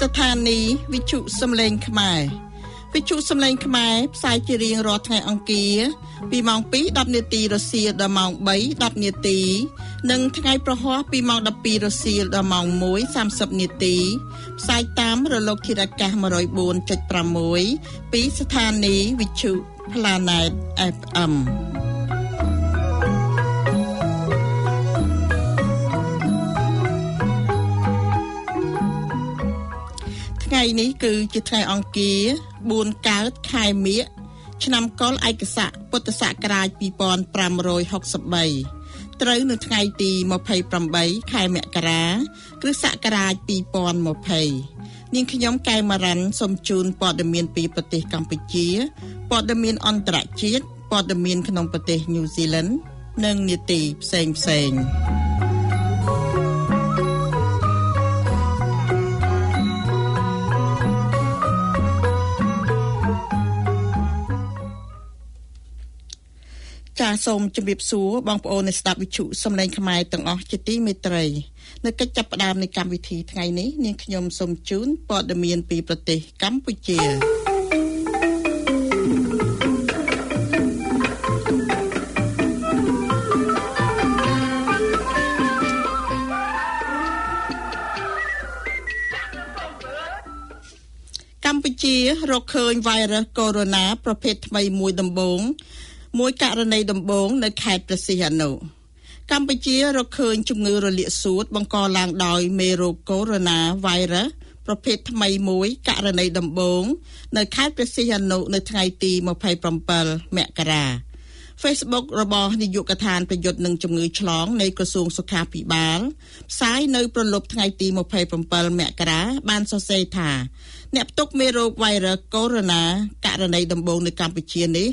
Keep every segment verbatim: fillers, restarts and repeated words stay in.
ស្ថានីយ៍វិទ្យុសំឡេងខ្មែរវិទ្យុសំឡេងខ្មែរផ្សាយជារៀងរាល់ថ្ងៃអង្គារពីម៉ោង ពីរ ដប់ នាទីរសៀលដល់ម៉ោង បី ដប់ នាទីនិងថ្ងៃប្រហ័សពីម៉ោង ដប់ពីរ រសៀលដល់ម៉ោង មួយ សាមសិប នាទីផ្សាយតាមរលកធាតុអាកាស một không bốn chấm sáu ពីស្ថានីយ៍វិទ្យុ Planet เอฟ เอ็มថ្ងៃនេះគឺជាថ្ងៃអង្គារ បួន កើតខែមិញឆ្នាំកុរឯកស័កពុទ្ធសករាជ ពីរពាន់ប្រាំរយហកសិបបី ត្រូវនៅថ្ងៃទី ម្ភៃប្រាំបី ខែមករា គ្រិស្តសករាជ ពីរពាន់ម្ភៃ នាងខ្ញុំកែវម៉ារ៉ាន់សូមជូនព័ត៌មានពីប្រទេសកម្ពុជាព័ត៌មានអន្តរជាតិព័ត៌មានក្នុងប្រទេសញូហ្សេឡង់និងនីតិផ្សេងផ្សេងចាសសូមជម្រាបសួរបងប្អូនអ្នកស្ដាប់វិទ្យុសំឡេងខ្មែរទាំងអស់ជាទីមេត្រីនៅកិច្ចចាប់ផ្ដើមនៃកម្មវិធីថ្ងៃនេះនាងខ្ញុំសូមជូនព័ត៌មានពីប្រទេសកម្ពុជាកម្ពុជារកឃើញវ៉ៃរុសកូវីដ -ប្រភេទថ្មីមួយដំបូងមួយករណីដំបូងនៅខេត្តព្រះសីហនុកម្ពុជារកឃើញជំងឺរលាកសួតបង្កឡើងដោយមេរោគកូវីដ -វ៉ៃរុសប្រភេទថ្មីមួយករណីដំបូងនៅខេត្តព្រះសីហនុនៅថ្ងៃទី ម្ភៃប្រាំពីរ មករា Facebook របស់នាយកដ្ឋានប្រយុទ្ធនឹងជំងឺឆ្លងនៃក្រសួងសុខាភិបាលផ្សាយនៅប្រលប់ថ្ងៃទី ម្ភៃប្រាំពីរ មករាបានសរសេរថាអ្នកផ្ទុកមេរោគវ៉ៃរុសកូវីដ -ករណីដំបូងនៅកម្ពុជានេះ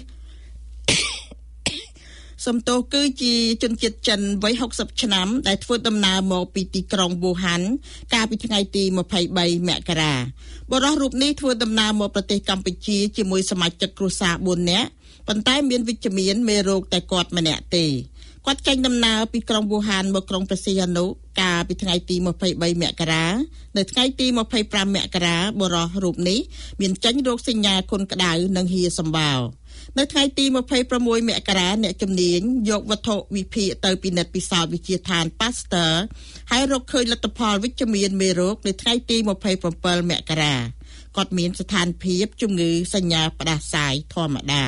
សំទោសគឺជាជនជាតិចិនវ័យហុកសិបឆ្នាំដែលធ្វើដំណើរមកពីទីក្រុងវូហានកាលពីថ្ងៃទី ម្ភៃបី មករាបុរសរូបនេះធ្វើដំណើរមកប្រទេសកម្ពុជាជាមួយសមាជិកគ្រួសារបួននាក់ប៉ុន្តែមានវិជ្ជមានមេរោគតែគាត់ម្នាក់ទេគាត់ចេញដំណើរពីក្រុងវូហានមកក្រុងព្រះសីហនុកាលពីថ្ងៃទី ម្ភៃបី មករានៅថ្ងៃទី ម្ភៃប្រាំ មករាបុរសរូបនេះមានចេញរោគសញ្ញាគុនក្តៅនិងហៀសម្បាល់នៅថ្ងៃទី ម្ភៃប្រាំមួយ មករាអ្នកជំនាញយកវត្ថុវិភាគទៅពិនិត្យពិសោធន៍វិទ្យាឋាន Pasteur ហើយរកឃើញលទ្ធផលវិជ្ជមានមេរោគនៅថ្ងៃទី ម្ភៃប្រាំពីរ មករាគាត់មានស្ថានភាពជំងឺសញ្ញាផ្ដាសាយធម្មតា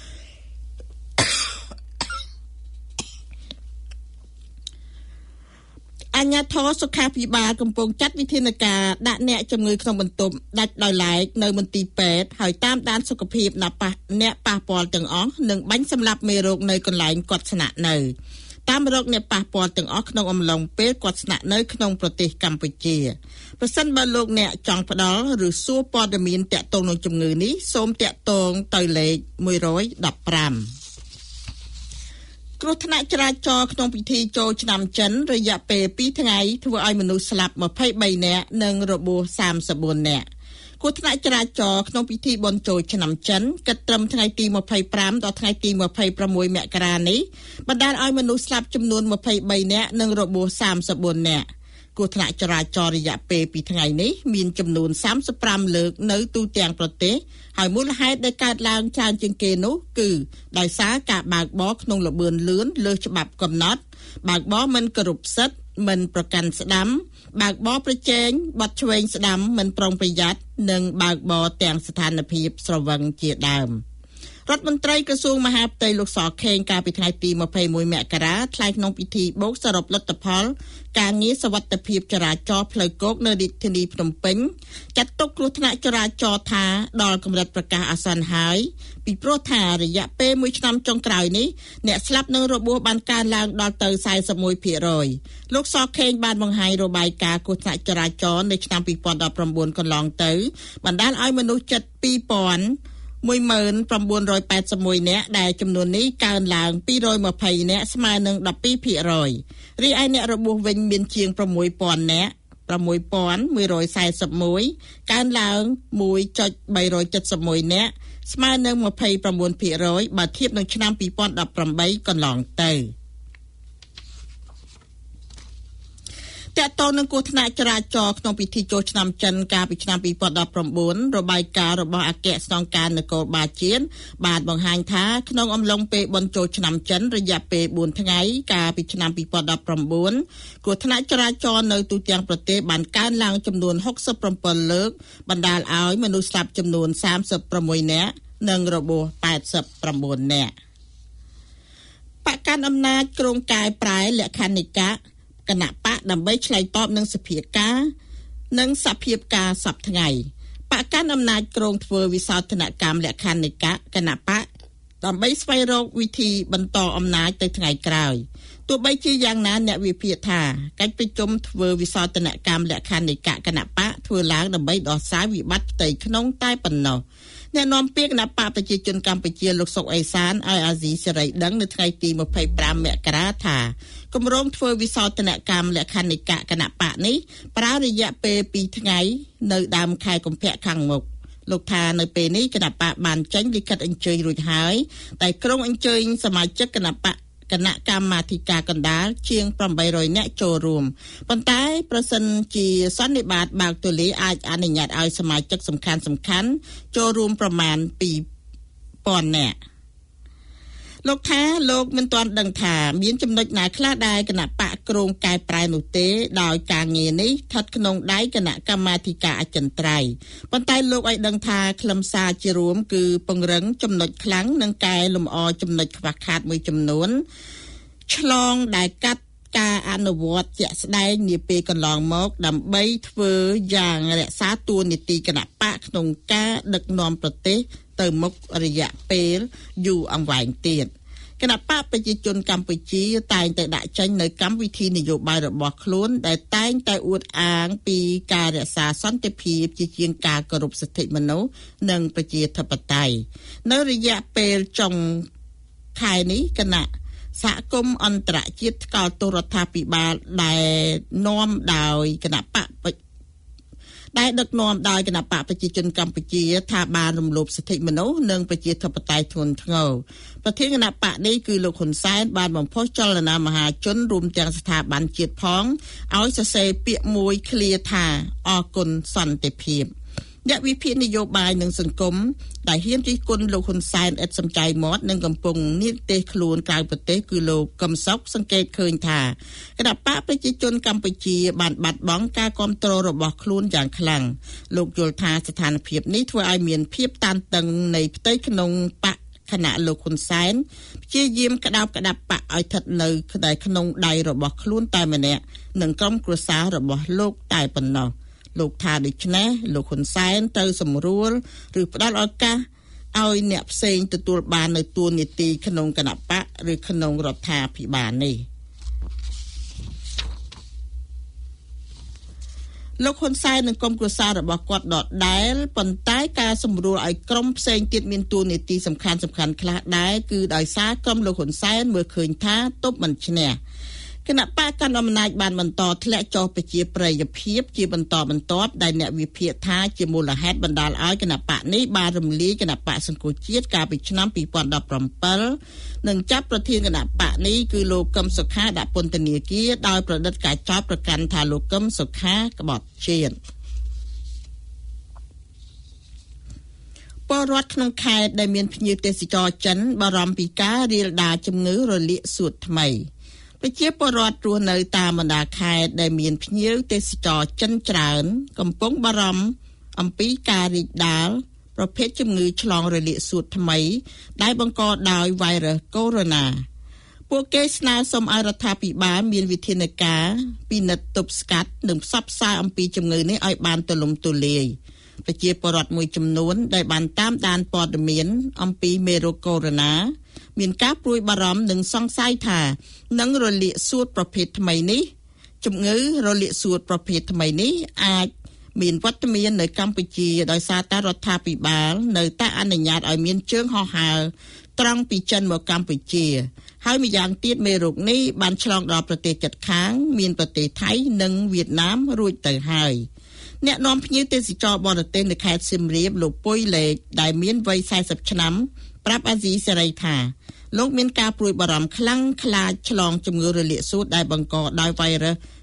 អាជ្ញាធរសុខាភិបាលកំពុងចាត់វិធានការដាក់អ្នកជំងឺក្នុងបន្ទប់ដាច់ដោយឡែកនៅមន្ទីរពេទ្យហើយតាមដានសុខភាពអ្នកប៉ះអ្នកប៉ះពាល់ទាំងអស់និងបាញ់សម្លាប់មេរោគនៅកន្លែងគាត់ស្នាក់នៅតាមរកអ្នកប៉ះពាល់ទាំងអស់ក្នុងអំឡុងពេលគាត់ស្នាក់នៅក្នុងប្រទេសកម្ពុជាប្រសិនបើលោកអ្នកចង់ផ្ដល់ឬសួរព័ត៌មានទាក់ទងនឹងជំងឺនេះសូមទាក់ទងទៅលេខមួយ១៥គ្រោះថ្នាក់ចរាចរណ៍ក្នុងពិធីចូលឆ្នាំចិនរយៈពេលពីរថ្ងៃធ្វើឲ្យមនុស្សស្លាប់ ម្ភៃបីនាក់និងរបួសសាមសិបបួននាក់គ្រោះថ្នាក់ចរាចរណ៍ក្នុងពិធីបុណ្យចូលឆ្នាំចិនគិតត្រឹមថ្ងៃទី ម្ភៃប្រាំ ដល់ថ្ងៃទី ម្ភៃប្រាំមួយ មករានេះបណ្ដាលឲ្យមនុស្សស្លាប់ចំនួន ម្ភៃបីនាក់និងរបួសសាមសិបបួននាក់គ្រោះថ្នាក់ចរាចរណ៍រយៈពេលពីរថ្ងៃនេះមានចំនួនសាមសិបប្រាំលើកនៅទូទាំងប្រទេសហើយមូលហេតុដែលកើតឡើងច្រើនជាងគេនោះគឺដោយសារការបើកបរក្នុងល្បឿនលឿនលើសច្បាប់កំណត់បើកបរមិនគោរពសិទ្ធិមិនប្រកាន់ស្ដាំបើកបរប្រជែងបត់ឆ្វេងស្ដាំមិនប្រុងប្រយ័ត្ននិងបើកបរទាំងស្ថានភាពស្រវឹងជាដើមរដ្ឋមន្ត្រីក្រសួងមហាផ្ទៃលោកសខេងកាលពីថ្ងៃទី ម្ភៃមួយ មករាថ្លែងក្នុងពិធីបូកសរុបលទ្ធផលការងារសុវត្ថិភាពចរាចរណ៍ផ្លូវគោកនៅរាជធានីភ្នំពេញចាត់ទុកគ្រោះថ្នាក់ចរាចរណ៍ថាដល់កម្រិតប្រកាសអាសន្នហើយពីព្រោះថារយៈពេលមួយឆ្នាំចុងក្រោយនេះអ្នកស្លាប់និងរបួសបានកើនឡើងដល់ទៅ សែនសិបមួយភាគរយ លោកសខេងបានបង្ហាញរបាយការណ៍គ្រោះថ្នាក់ចរាចរណ៍នៅឆ្នាំ ពីរពាន់ដប់ប្រាំបួន កន្លងទៅបណ្ដាលឲ្យមនុស្សជិត ពីរពាន់ មួយម៉ឺនប្រាំបួនរយប៉ែតសិបមួយនាក់ដែលចំនួននេះកើនឡើងពីររយម្ភៃនាក់ស្មើនឹងដប់ពីរភាគរយរីឯអ្នករបួសវិញមានជាងប្រាំមួយពាន់នាក់ប្រាំមួយពាន់មួយរយសែនសិបមួយកើនឡើងមួយភាគបីរយเจ็ดสิบមួយនាក់ស្មើនឹងម្ភៃប្រាំបួនភាគរយបើធៀបនឹងឆ្នាំ ពីរពាន់ដប់ប្រាំបី កន្លងទៅតកតងនឹងគ្រោះថ្នាក់ចរាចរណ៍ក្នុងពិធីចូលឆ្នាំចិនកាលពីឆ្នាំពីរពាន់ដប់ប្រាំបួនរបាយការណ៍របស់អគ្គស្នងការនគរបាលជាតិបានបង្ហាញថាក្នុងអំឡុងពេលបុណ្យចូលឆ្នាំចិនរយៈពេលបួនថ្ងៃកាលពីឆ្នាំពីរពាន់ដប់ប្រាំបួនគ្រោះថ្នាក់ចរាចរណ៍នៅទូទាំងប្រទេសបានកើនឡើងចំនួនហុកសិបប្រាំលើកបណ្ដាលឲ្យមនុស្សស្លាប់ចំនួនសាមសិបប្រាំមួយនាក់និងរបួសแปดสิบเก้าនាក់បកកាន់អំណាចក្រុងកាយប្រែលក្ខន្តិកៈគណៈបកដើម្បីឆ្លើយតបនឹងសភាការនិងសភាពការសពថ្ងៃបកកាន់អំណាចក្រុងធ្វើវិសោធនកម្មលក្ខន្តិកៈគណៈបកដើម្បីស្វែងរកវិធីបន្តអំណាចទៅថ្ងៃក្រោយទោះបីជាយ៉ាងណាអ្នកវិភាគថាកិច្ចប្រជុំធ្វើវិសោធនកម្មលក្ខន្តិកៈគណៈបកធ្វើឡើងដើម្បីដោះស្រាយវិបត្តិផ្ទៃក្នុងតែប៉ុណ្ណោះអ្នកនាំពាក្យគណៈបកប្រជាជនកម្ពុជាលោកសុកអេសានឲ្យអាស៊ីសេរីដឹងនៅថ្ងៃទីម្ភៃប្រាំមករាថាគម្រោងធ្វើវិសោធនកម្មលក្ខន្តិកៈគណៈបកនេះប្រើរយៈពេលពីរថ្ងៃនៅដើមខែកុម្ភៈខាងមុខលោកថានៅពេលនេះគណៈបកបានចេញលិខិតអញ្ជើញរួចហើយតែក្រុងអញ្ជើញសមាជិកគណៈបកគណៈកម្មាធិការកណ្ដាលជាងប្រាំបីរយនាក់ចូលរួមប៉ុន្តែប្រសិនជាសន្និបាតបើកទូលាយអាចអនុញ្ញាតឲ្យសមាជិកសំខាន់សំខាន់ចូលរួមប្រមាណពីរពាន់នាក់លោកថាលោកមិនទាន់ដឹងថាមានចំណុចណាខ្លះដែរគណៈបកក្រុងកែប្រែនោះទេដោយការងារនេះស្ថិតក្នុងដៃគណៈកម្មាធិការអចិន្ត្រៃយ៍ប៉ុន្តែលោកឲ្យដឹងថាខ្លឹមសារជារួមគឺពង្រឹងចំណុចខ្លាំងនិងកែលម្អចំណុចខ្វះខាតមួយចំនួនឆ្លងដែលកាត់ការអនុវត្តជាក់ស្ដែងនាពេលកន្លងមកដើម្បីធ្វើយ៉ាងរក្សាតួនាទីគណៈបកក្នុងការដឹកនាំប្រទេសទៅមុខរយៈពេលយូរអង្វែងទៀតគណៈបកប្រជាជនកម្ពុជាតែងតែដាក់ចេញនៅកម្មវិធីនយោបាយរបស់ខ្លួនដែលតែងតែអួតអាងពីការរក្សាសន្តិភាពជាជាងការគោរពសិទ្ធិមនុស្សនិងប្រជាធិបតេយ្យនៅរយៈពេលចុងខែនេះគណៈសហគមន៍អន្តរជាតិថ្កោលទោសរដ្ឋាភិបាលដែលនាំដោយគណៈបកដែលដឹកនាំដោយគណៈបកប្រជាជនកម្ពុជាថាបានរំលោភសិទ្ធិមនុស្សនិងប្រជាធិបតេយ្យធ្ងន់ធ្ងរប្រធានគណៈបកនេះគឺលោកហ៊ុនសែនបានបំផុសចលនាមហាជនរួមទាំងស្ថាប័នជាតិផងឲ្យសរសេរពាក្យមួយឃ្លាថាអរគុណសន្តិភាពអ្នកវិភាគនយោបាយនិងសង្គមដែលហ៊ានរិះគន់លោកហ៊ុនសែនឥតសំចៃមាត់និងកំពុងនិទេសខ្លួនក្រៅប្រទេសគឺលោកកឹមសុខសង្កេតឃើញថាគណៈបកប្រជាជនកម្ពុជាបានបាត់បង់ការគ្រប់គ្រងរបស់ខ្លួនយ៉ាងខ្លាំងលោកយល់ថាស្ថានភាពនេះធ្វើឲ្យមានភាពតានតឹងនៃផ្ទៃក្នុងបកគណៈលោកហ៊ុនសែនព្យាយាមក្តោបក្តាប់បកឲ្យស្ថិតនៅក្នុងដៃរបស់ខ្លួនតែម្នាក់និងក្រុមគ្រួសាររបស់លោកតែប៉ុណ្ណោះលោកថាដូច្នេះលោកហ៊ុនសែនត្រូវសម្រួលឬផ្ដល់ឱកាសឲ្យអ្នកផ្សេងទទួលបាននៅតួនាទីក្នុងគណៈបកឬក្នុងរដ្ឋាភិបាលនេះលោកហ៊ុនសែននិងក្រុមគ្រួសាររបស់គាត់ដដែលប៉ុន្តែការសម្រួលឲ្យក្រុមផ្សេងទៀតមានតួនាទីសំខាន់សំខាន់ខ្លះដែរគឺដោយសារក្រុមលោកហ៊ុនសែនមើលឃើញថាទប់មិនឈ្នះគណៈបកកណ្ដាលអំណាចបានបន្តធ្លាក់ចុះប្រជាប្រិយភាពជាបន្តបន្ទាប់ដែលអ្នកវិភាគថាជាមូលហេតុបណ្ដាលឲ្យគណៈបកនេះបានរំលាយគណៈបកសង្គមជាតិកាលពីឆ្នាំពីរពាន់ដប់ប្រាំbảyនិងចាប់ប្រធានគណៈបកនេះគឺលោកកឹមសុខាដាក់ពន្ធនាគារដោយប្រឌិតការចោទប្រកាន់ថាលោកកឹមសុខាក្បត់ជាតិពលរដ្ឋក្នុងខេត្តដែលមានភ្ញៀវទេសចរចិនបារម្ភពីការរាលដាលជំងឺរលាកសួតថ្មីប្រជាពលរដ្ឋរស់នៅតាមបណ្ដាខេត្តដែលមានភ្ញៀវទេសចរចិនច្រើនកំពុងបារម្ភអំពីការរីកដាលប្រភេទជំងឺឆ្លងរលាកសួតថ្មីដែលបង្កដោយ virus corona ពួកគេស្នើសុំឲ្យរដ្ឋាភិបាលមានវិធានការពិនិត្យទប់ស្កាត់និងផ្សព្វផ្សាយអំពីជំងឺនេះឲ្យបានទូលំទូលាយប្រជាពលរដ្ឋមួយចំនួនដែលបានតាមដានព័ត៌មានអំពីមេរោគកូវីដ មានការព្រួយបារម្ភនិងសង្ស័យថានឹងរលាកសួតប្រភេទថ្មីនេះជំងឺរលាកសួតប្រភេទថ្មីនេះអាចមានវត្តមាននៅកម្ពុជាដោយសារតែរដ្ឋាភិបាលនៅតែអនុញ្ញាតឲ្យមានជើងហោះហើរត្រង់ពីចិនមកកម្ពុជាហើយម្យ៉ាងទៀតមេរោគនេះបានឆ្លងដល់ប្រទេសជិតខាងមានប្រទេសថៃនិងវៀតណាមរួចទៅហើយអ្នកនាំភ្ញៀវទេសចរបរទេសនៅខេត្តសៀមរាបលោកពុយលេខដែលមានវ័យสี่สิบឆ្នាំប្រាប់អាស៊ីសេរីថាលោកមានការព្រួយបារម្ភខ្លាំងខ្លាចឆ្លងជំងឺរលាកសួតដែលបង្កដោយ virus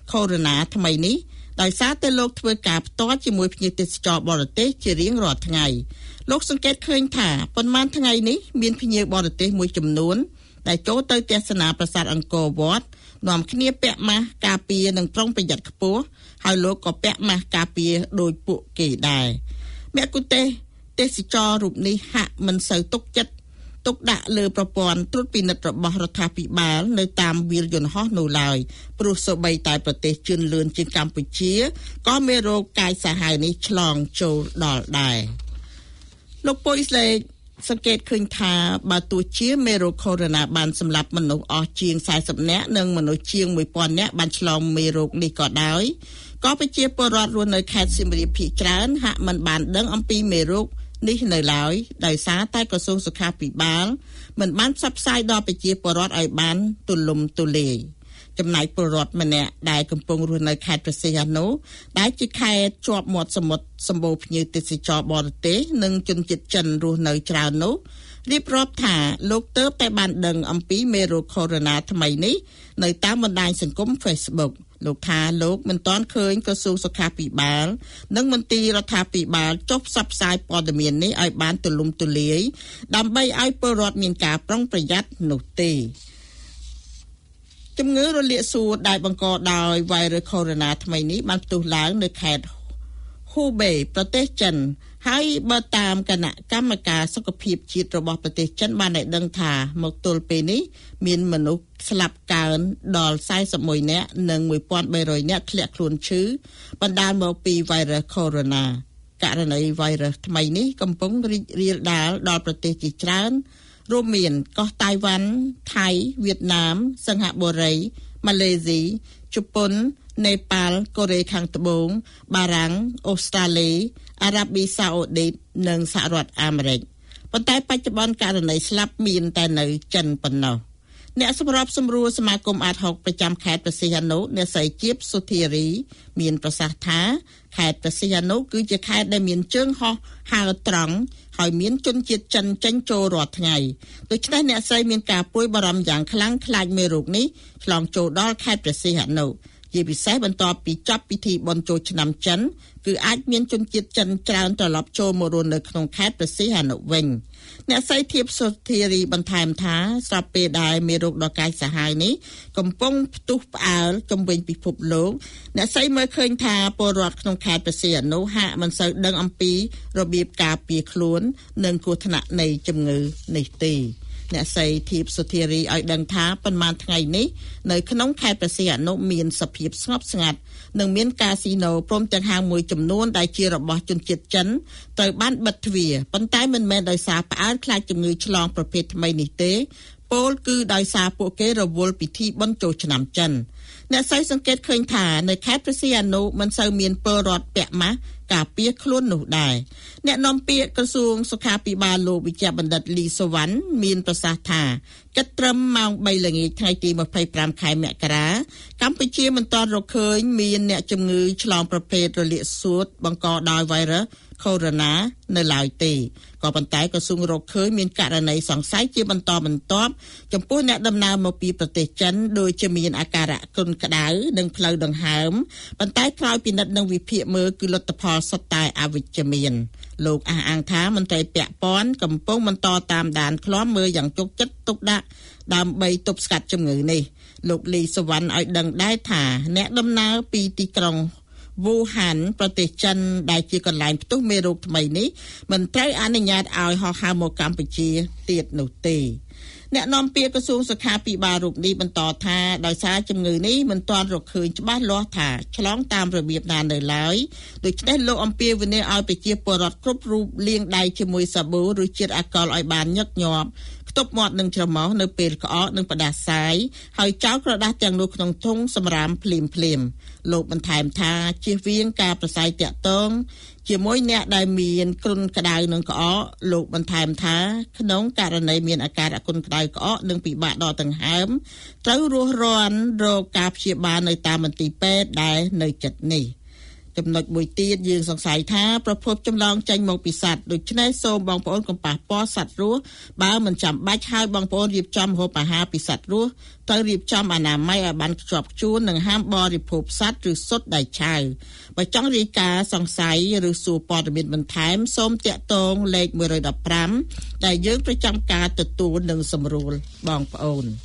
Corona ថ្មីនេះដោយសារតែលោកធ្វើការផ្ទាល់ជាមួយភ្ញៀវទេសចរបរទេសជារៀងរាល់ថ្ងៃលោកសង្កេតឃើញថាប៉ុន្មានថ្ងៃនេះមានភ្ញៀវបរទេសមួយចំនួនដែលចូលទៅទស្សនាប្រាសាទអង្គរវត្តនាំគ្នាពាក់ម៉ាស់ការពារនិងប្រុងប្រយ័ត្នខ្ពស់ហើយលោកក៏ពាក់ម៉ាស់ការពារដោយពួកគេដែរមគ្គុទ្ទេសក៍ទេសចររូបនេះហាក់មិនសូវទុកចិត្តទុកដាក់លើប្រព័ន្ធត្រួតពិនិត្យរបស់រដ្ឋាភិបាលនៅតាមវាលយន្តហោះនោះឡើយព្រោះសូម្បីតែប្រទេសជឿនលឿនជាងកម្ពុជាក៏មានរោគកាយសាហាវនេះឆ្លងចូលដល់ដែរលោកពុយស្លេកសង្កេតឃើញថាបើទោះជាមេរោគកូវីដ -បានសម្លាប់មនុស្សអស់ជាងสี่สิบនាក់និងមនុស្សជាងone thousandនាក់បានឆ្លងមេរោគនេះក៏ដោយក៏ប្រជាពលរដ្ឋរស់នៅខេត្តសៀមរាបភាគច្រើនហាក់មិនបានដឹងអំពីមេរោគនេះនៅឡើយដោយសារតែក្រសួងសុខាភិបាលមិនបានផ្សព្វផ្សាយដល់ប្រជាពលរដ្ឋឲ្យបានទូលំទូលាយចំណែកពលរដ្ឋម្នាក់ដែលកំពុងរស់នៅខេត្តព្រះសីហនុដែលជាខេត្តជាប់មាត់សមុទ្រសម្បូរភ្ញៀវទេសចរបរទេសនិងជនជាតិចិនរស់នៅច្រើននោះរៀបរាប់ថាលោកទើបតែបានដឹងអំពីមេរោគកូវីដ ថ្មីនេះនៅតាមបណ្ដាញសង្គម Facebook លោកថាលោកមិនទាន់ឃើញក្រសួងសុខាភិបាលនិងមន្ត្រីរដ្ឋាភិបាលចុះផ្សព្វផ្សាយព័ត៌មាននេះឲ្យបានទូលំទូលាយដើម្បីឲ្យពលរដ្ឋមានការប្រុងប្រយ័ត្ននោះទេជំងឺរលាកសួរដែលបង្កដោយវីរុសកូវីដ ថ្មីនេះបានផ្ទុះឡើងនៅខេត្តហ៊ូបេប្រទេសចិនហើយបើតាមគណៈកម្មការសុខភាពជាតិរបស់ប្រទេសចិនបានឲ្យដឹងថាមកទល់ពេលនេះមានមនុស្សស្លាប់កើនដល់forty-oneនាក់និងone thousand three hundredនាក់ធ្លាក់ខ្លួនឈឺបណ្ដាលមកពីវីរុសកូវីដ ករណីវីរុសថ្មីនេះកំពុងរីករាលដាលដល់ប្រទេសជាច្រើនរួមមានកោះតៃវ៉ាន់ថៃវៀតណាមសិង្ហបុរីម៉ាឡេស៊ីជប៉ុននេប៉ាល់កូរ៉េខាងត្បូងបារាំងអូស្ត្រាលីអារ៉ាប៊ីសាអូឌីតនិងសហរដ្ឋអាមេរិកប៉ុន្តែបច្ចុប្បន្នករណីស្លាប់មានតែនៅចិនប៉ុណ្ណោះអ្នកសម្របសម្រួលសមាគមអាតហុកប្រចាំខេត្តព្រះសីហនុអ្នកស្រីជាបសុធារីមានប្រសាសន៍ថាខេត្តព្រះសីហនុគឺជាខេត្តដែលមានជើងហោះហើរត្រង់ហើយមានជនជាតិចិនចេញចូលរាល់ថ្ងៃដូច្នេះអ្នកស្រីមានការព្រួយបារម្ភយ៉ាងខ្លាំងខ្លាចមេរោគនេះឆ្លងចូលដល់ខេត្តព្រះសីហនុជាពិសេសបន្ទាប់ពីចប់ពិធីបុណ្យចូលឆ្នាំចិនគឺអាចមានជនជាតិចិនច្រើនត្រឡប់ចូលមករស់នៅក្នុងខេត្តព្រះសីហនុវិញអ្នកស្រីធៀបសុធារីបន្ថែមថាស្រាប់ពេលដែលមេរោគដ៏កាចសាហាវនេះកំពុងផ្ទុះផ្អើលជំវិញពិភពលោកអ្នកស្រីមើលឃើញថាពលរដ្ឋក្នុងខេត្តព្រះសីហនុហាក់មិនសូវដឹងអំពីរបៀបការពារខ្លួននិងគ្រោះថ្នាក់នៃជំងឺនេះទេអ្នកស្រីធៀបសុធារីឲ្យដឹងថាប៉ុន្មានថ្ងៃនេះនៅក្នុងខេត្តព្រះសីហនុមានសភាពស្ងប់ស្ងាត់និងមានកាស៊ីណូព្រមទាំងហាងមួយចំនួនដែលជារបស់ជនជាតិចិនត្រូវបានបិទទ្វារប៉ុន្តែមិនមែនដោយសារផ្អើលខ្លាចជំងឺឆ្លងប្រភេទថ្មីនេះទេពោលគឺដោយសារពួកគេរវល់ពិធីបុណ្យចូលឆ្នាំចិនអ្នកស្រីសង្កេតឃើញថានៅខេត្តព្រះសីហនុមិនសូវមានពលរដ្ឋពាក់ម៉ាស់ការពារខ្លួននោះដែរអ្នកនាំពាក្យក្រសួងសុខាភិបាលលោកវិជ្ជបណ្ឌិតលីសុវណ្ណមានប្រសាសន៍ថាគិតត្រឹមម៉ោងthreeល្ងាចថ្ងៃទីtwenty-fiveខែមករាកម្ពុជាមិនទាន់រកឃើញមានអ្នកជំងឺឆ្លងប្រភេទរលាកសួតបង្កដោយវីរុសកូវីដ នៅឡើយទេក៏ប៉ុន្តែក្រសួងរកឃើញមានករណីសង្ស័យជាបន្តបន្ទាប់ចំពោះអ្នកដំណើរមកពីប្រទេសចិនដោយជាមានអាការៈគ្រុនក្តៅនិងផ្លូវដង្ហើមប៉ុន្តែក្រោយពិនិត្យនិងវិភាគមើលគឺលទ្ធផលសុទ្ធតែអវិជ្ជមានលោកអះអាងថាមន្ត្រីពាក់ព័ន្ធកំពុងបន្តតាមដានឃ្លាំមើលយ៉ាងជោគចិត្តទុកដាក់ដើម្បីទប់ស្កាត់ជំងឺនេះលោកលីសវណ្ណឲ្យដឹងដែរថាអ្នកដំណើរពីទីក្រុងវូហានប្រទេសចិនដែលជាកន្លែងផ្ទុះមេរោគថ្មីនេះមិនត្រូវអនុញ្ញាតឲ្យហោះហើរមកកម្ពុជាទៀតនោះទេអ្នកនាំពាក្យក្រសួងសុខាភិបាលរូបនេះបន្តថាដោយសារជំងឺនេះមិនទាន់រកឃើញច្បាស់លាស់ថាឆ្លងតាមរបៀបណានៅឡើយដូច្នេះលោកអំពាវនាវឲ្យប្រជាពលរដ្ឋគ្រប់រូបលាងដៃជាមួយសាប៊ូឬជាតិអាល់កុលឲ្យបានញឹកញាប់ខ្ទប់មាត់និងច្រមុះនៅពេលក្អកនិងផ្ដាសាយហើយចោលក្រដាសទាំងនោះក្នុងធុងសម្រាមភ្លាមភ្លាមលោកបន្ថែមថាជៀសវាងការប្រស័យតាក់ទងជាមួយអ្នកដែលមានគ្រុនក្តៅនិងក្អកលោកបន្ថែមថាក្នុងករណីមានអាការៈគ្រុនក្តៅក្អកនិងពិបាកដកដង្ហើមត្រូវរស់រានរកការព្យាបាលនៅតាមមន្ទីរពេទ្យដែលនៅជិតនេះចំណុចមួយទៀតយើងសង្ស័យថាប្រភពចម្លងចេញមកពីសត្វដូច្នេះសូមបងប្អូនកុំប៉ះពាល់សត្វរស់បើមិនចាំបាច់ហើយបងប្អូនរៀបចំម្ហូបអាហារពីសត្វរស់ត្រូវរៀបចំអនាម័យឲ្យបានខ្ជាប់ខ្ជួននិងហាមបរិភោគសត្វឬសុទ្ធដែលឆៅបើចង់រាយការណ៍សង្ស័យឬសួរព័ត៌មានបន្ថែមសូមតាក់ទងលេខមួយមួយប្រាំដែលយើងប្រចាំការទទួលនិងសម្រួលបងប្អូន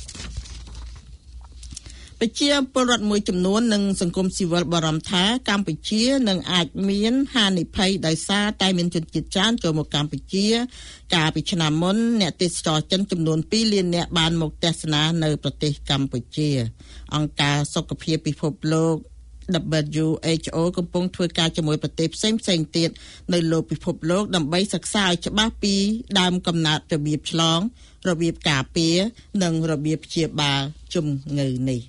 ប្រជាពលរដ្ឋមួយចំនួននិងសង្គមស៊ីវិលបារម្ភថាកម្ពុជានឹងអាចមានហានិភ័យដោយសារតែមានជនជាតិចាមចូលមកកម្ពុជាកាលពីឆ្នាំមុនអ្នកទេសចរចិនចំនួនពីរលាននាក់បានមកទស្សនានៅប្រទេសកម្ពុជាអង្គការសុខភាពពិភពលោក W H O កំពុងធ្វើការជាមួយប្រទេសផ្សេងផ្សេងទៀតនៅលើពិភពលោកដើម្បីសិក្សាឲ្យច្បាស់ពីដើមកំណើតរបៀបឆ្លងរបៀបការពារនិងរបៀបព្យាបាលជំងឺនេះ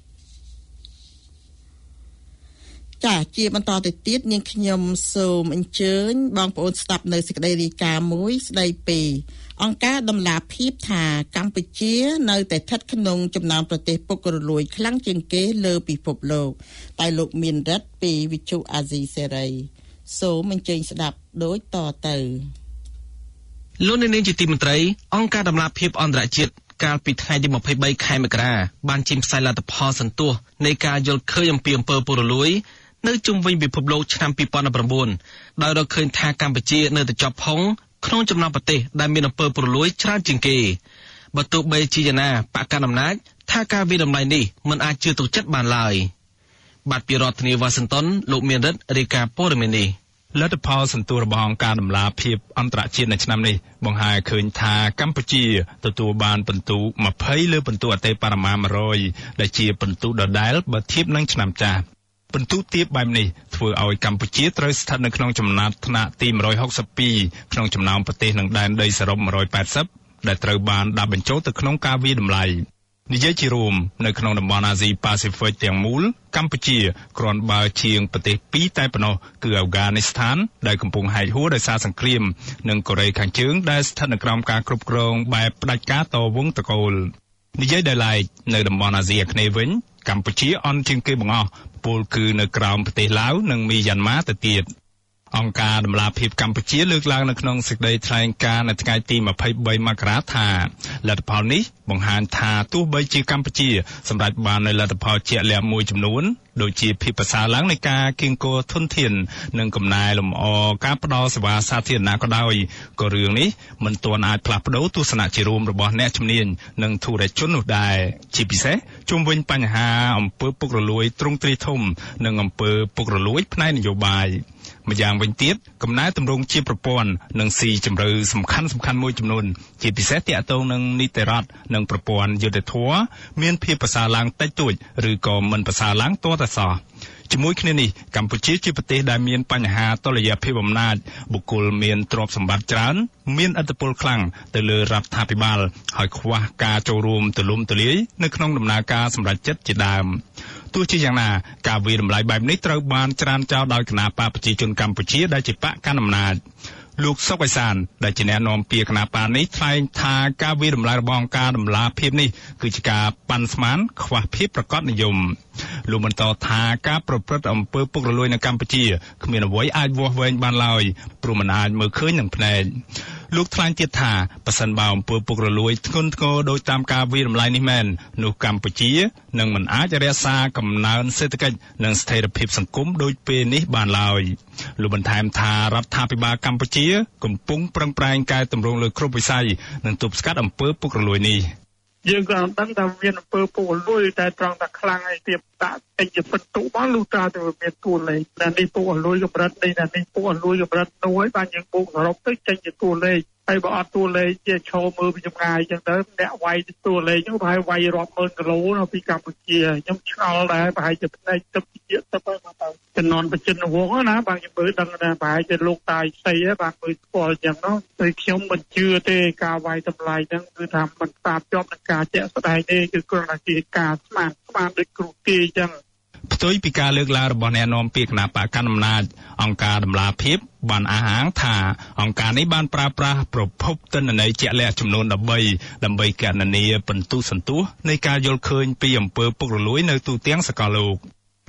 ចាជាបន្តទៅទៀតនាងខ្ញុំសូមអញ្ជើញបងប្អូនស្ដាប់នៅសេចក្តីរាយការណ៍មួយស្ដីពីអង្គការដំឡាភិបថាកម្ពុជានៅតែស្ថិតក្នុងចំណោមប្រទេសពុករលួយខ្លាំងជាងគេលើពិភពលោកតែលោកមានរិទ្ធពីវិទ្យុអាស៊ីសេរីសូមអញ្ជើញស្ដាប់ដូចតទៅលោកនាងជាទីមេត្រីអង្គការដំឡាភិបអន្តរជាតិកាលពីថ្ងៃទីម្ភៃបីខែមករាបានចេញផ្សាយលទ្ធផលសន្ទុះនៃការយល់ឃើញអំពីអំពើពុករលួយនៅជុំវិញពិភពលោកឆ្នាំពីរពាន់ដប់ប្រាំបួនដោយរកឃើញថាកម្ពុជានៅតែជាប់ផុងក្នុងចំណោមប្រទេសដែលមានអំពើពុករលួយច្រើនជាងគេបើទោះបីជាយ៉ាងណាបកកណ្ដាលអំណាចថាការវិតម្លៃនេះមិនអាចជឿទុកចិត្តបានឡើយបាទពីរដ្ឋធានីវ៉ាស៊ីនតោនលោកមានរិទ្ធរាយការណ៍ព័ត៌មាននេះលទ្ធផលសន្ទុះរបស់អង្គការដំឡាភិបអន្តរជាតិនៅឆ្នាំនេះបង្ហាញឃើញថាកម្ពុជាទទួលបានពិន្ទុម្ភៃលើពិន្ទុអតិបរមាមួយរយដែលជាពិន្ទុដដែលបើធៀបនឹងឆ្នាំចាស់ពិន្ទុទាបបែបនេះធ្វើឲ្យកម្ពុជាត្រូវស្ថិតនៅក្នុងចំណាត់ថ្នាក់ទីមួយរយហុកសិបពីរក្នុងចំណោមប្រទេសនឹងដែនដីសរុបមួយរយប៉ែតសិបដែលត្រូវបានដាក់បញ្ចូលទៅក្នុងការវាយតម្លៃនិយាយជារួមនៅក្នុងតំបន់អាស៊ីប៉ាស៊ីហ្វិកទាំងមូលកម្ពុជាគ្រាន់បើជាងប្រទេសពីរតែប៉ុណ្ណោះគឺអាហ្វហ្គានីស្ថានដែលកំពុងហែកហួរដោយសារសង្គ្រាមនិងកូរ៉េខាងជើងដែលស្ថិតនៅក្រោមការគ្រប់គ្រងបែបផ្ដាច់ការតវងតកូលនិយាយដោយឡែកនៅតំបន់អាស៊ីអាគ្នេយ៍វិញកម្ពុជាអន់ជាងគេបង្អស់ពលគឺនៅក្រោមប្រទេសឡាវនិងមីយ៉ាន់ម៉ាទៅទៀតអង្គការដំឡាភិបកម្ពុជាលើកឡើងនៅក្នុងសេចក្តីថ្លែងការណ៍នៅថ្ងៃទីម្ភៃបីមករាថាលទ្ធផលនេះបង្ហាញថាទោះបីជាកម្ពុជាសម្រេចបាននូវលទ្ធផលជាក់លាក់មួយចំនួនដូចជាភាពប្រសើរឡើងនៃការគៀងគរធនធាននិងកំណែលម្អការផ្ដល់សេវាសាធារណៈក៏ដោយក៏រឿងនេះមិនទាន់អាចផ្លាស់ប្ដូរទស្សនៈជារួមរបស់អ្នកជំនាញនិងធុរជននោះដែរជាពិសេសជុំវិញបញ្ហាអំពើពុករលួយទ្រង់ទ្រាយធំនិងអំពើពុករលួយផ្នែកនយោបាយម្យ៉ាងវិញទៀតកំណែទម្រង់ជាប្រព័ន្ធនិងស៊ីជម្រៅសំខាន់សំខាន់មួយចំនួនជាពិសេសទាក់ទងនឹងនីតិរដ្ឋនិងប្រព័ន្ធយុត្តិធម៌មានភាពប្រសើរឡើងតិចតួចឬក៏មិនប្រសើរឡើងទាល់តែសោះជាមួយគ្នានេះកម្ពុជាជាប្រទេសដែលមានបញ្ហាតុល្យភាពអំណាចបុគ្គលមានទ្រព្យសម្បត្តិច្រើនមានឥទ្ធិពលខ្លាំងទៅលើរដ្ឋាភិបាលហើយខ្វះការចូលរួមទូលំទូលាយនៅក្នុងដំណើរការសម្រេចចិត្តជាដើមទោះជាយ៉ាងណាការវិតម្លៃបែបនេះត្រូវបានច្រានចោលដោយគណបកប្រជាជនកម្ពុជាដែលជាបកកណ្ដាលអំណាចលោកសុកអេសានដែលជាអ្នកនាំពាក្យគណបកនេះថ្លែងថាការវិតម្លៃរបស់អង្គការដំឡាភិបនេះគឺជាការប៉ាន់ស្មានខ្វះភាពប្រកបនិយមលោកបន្តថាការប្រព្រឹត្តអំពើពុករលួយនៅកម្ពុជាគ្មានអ្វីអាចវាស់វែងបានឡើយព្រោះមិនអាចមើលឃើញនឹងភ្នែកលោកថ្លែងទៀតថាប្រសិនបើអំពើពុករលួយធ្ងន់ធ្ងរដោយតាមការវិតម្លៃនេះមែននោះកម្ពុជានឹងមិនអាចរក្សាកំណើនសេដ្ឋកិច្ចនិងស្ថិរភាពសង្គមដូចពេលនេះបានឡើយលោកបន្ថែមថារដ្ឋាភិបាលកម្ពុជាកំពុងប្រឹងប្រែងកែតម្រង់លើគ្រប់វិស័យនិងទប់ស្កាត់អំពើពុករលួយនេះយើងក៏ដឹងថាមានអំពើពុករលួយតែត្រង់តែខ្លាំងហើយទៀតដាក់តែជាពិន្ទុមកលុះត្រាតែមានតួលេខតែនេះពុករលួយកម្រិតនេះតែនេះពុករលួយកម្រិតនោះហើយបានយើងបូកសរុបទៅចេញជាតួលេខហើយបើអត់តួលេខជាឈរមើលពីចម្ងាយអញ្ចឹងទៅអ្នកវាយតួលេខហ្នឹងប្រហែលវាយរាប់ម៉ឺនគីឡូនៅពីកម្ពុជាខ្ញុំឆ្ងល់ដែរប្រហែលជាផ្នែកទឹកជាទឹកហើយមកទៅចំនួនបជនវងណាបាទខ្ញុំមើលដឹងថាប្រហែលជាលោកតាយសីបាទមើលស្គាល់អញ្ចឹងនោះតែខ្ញុំមិនជឿទេការវាយតម្លៃហ្នឹងគឺថាមិនស្អាតជាប់នឹងការជាក់ស្ដែងទេគឺគ្រាន់តែជាការស្មានស្មានដូចគ្រូទាយអញ្ចឹងផ្ទុយពីការលើកឡើងរបស់អ្នកនាំពាក្យគណៈបកកណ្ដាលអំណាចអង្គការដំឡាភិបបានអះអាងថាអង្គការនេះបានប្រើប្រាស់ប្រភពទិន្នន័យជាក់លាក់ចំនួនដប់បីដើម្បីគណនាពិន្ទុសន្ទុះនៃការយល់ឃើញពីអំពើពុករលួយនៅទូទាំងសកលលោក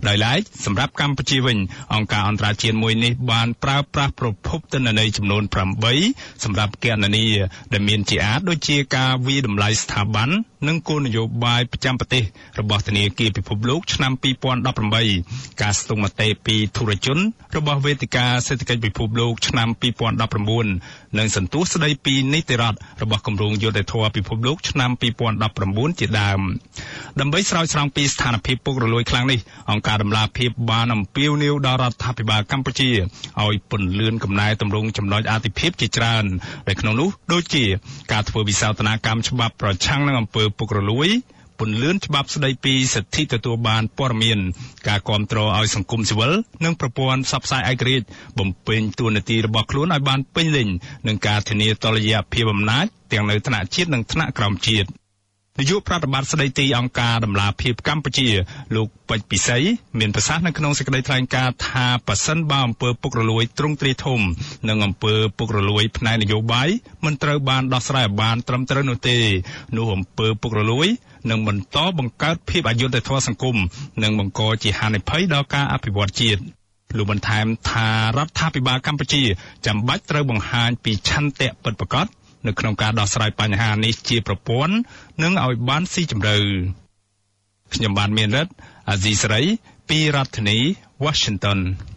ដោយឡែកសម្រាប់កម្ពុជាវិញអង្គការអន្តរជាតិមួយនេះបានប្រើប្រាស់ប្រភពទិន្នន័យចំនួនប្រាំបីសម្រាប់គណនាដែលមានជាអាចដូចជាការវិតម្លៃស្ថាប័ននិងគោលនយោបាយប្រចាំប្រទេសរបស់ធនាគារពិភពលោកឆ្នាំពីរពាន់ដប់ប្រាំបីការស្ទង់មតិពីធុរជនរបស់វេទិកាសេដ្ឋកិច្ចពិភពលោកឆ្នាំពីរពាន់ដប់ប្រាំបួននិងសន្ទុះស្ដីពីនីតិរដ្ឋរបស់គម្រោងយុត្តិធម៌ពិភពលោកឆ្នាំពីរពាន់ដប់ប្រាំបួនជាដើមដើម្បីស្រោចស្រង់ពីស្ថានភាពពុករលួយខ្លាំងនេះអង្គការដំណាភិបបានអំពាវនាវដល់រដ្ឋាភិបាលកម្ពុជាឲ្យពន្លឿនកំណែទម្រង់ចំណុចអាទិភាពជាច្រើនដែលក្នុងនោះដូចជាការធ្វើវិសោធនកម្មច្បាប់ប្រឆាំងនឹងអំពើពុករលួយពន្លឿនច្បាប់ស្ដីពីសិទ្ធិទទួលបានព័ត៌មានការគាំទ្រឲ្យសង្គមស៊ីវិលនិងប្រព័ន្ធផ្សព្វផ្សាយឯករាជ្យបំពេញតួនាទីរបស់ខ្លួនឲ្យបានពេញលេញនិងការធានាតុល្យភាពអំណាចទាំងនៅថ្នាក់ជាតិនិងថ្នាក់ក្រោមជាតិនាយកប្រតិបត្តិស្ដីទីអង្គការដំណាភិបកម្ពុជាលោកពេជ្រពិសីមានប្រសាសន៍នៅក្នុងសេចក្តីថ្លែងការណ៍ថាប៉ះសិនបើអំពើពុករលួយទ្រង់ទ្រាយធំនិងអំពើពុករលួយផ្នែកនយោបាយមិនត្រូវបានដោះស្រាយឲ្យបានត្រឹមត្រូវនោះទេនោះអំពើពុករលួយនឹងបន្តបង្កើតភាពអយុត្តិធម៌សង្គមនិងបង្កជាហានិភ័យដល់ការអភិវឌ្ឍជាតិលោកបន្ថែមថារដ្ឋាភិបាលកម្ពុជាចាំបាច់ត្រូវបង្ហាញពីឆន្ទៈពិតប្រាកដនៅក្នុងការដោះស្រាយបញ្ហានេះជាប្រព័ន្ធនិងឲ្យបានស៊ីជម្រៅខ្ញុំបានមានរិទ្ធអាស៊ីសេរីពីរដ្ឋធានី Washington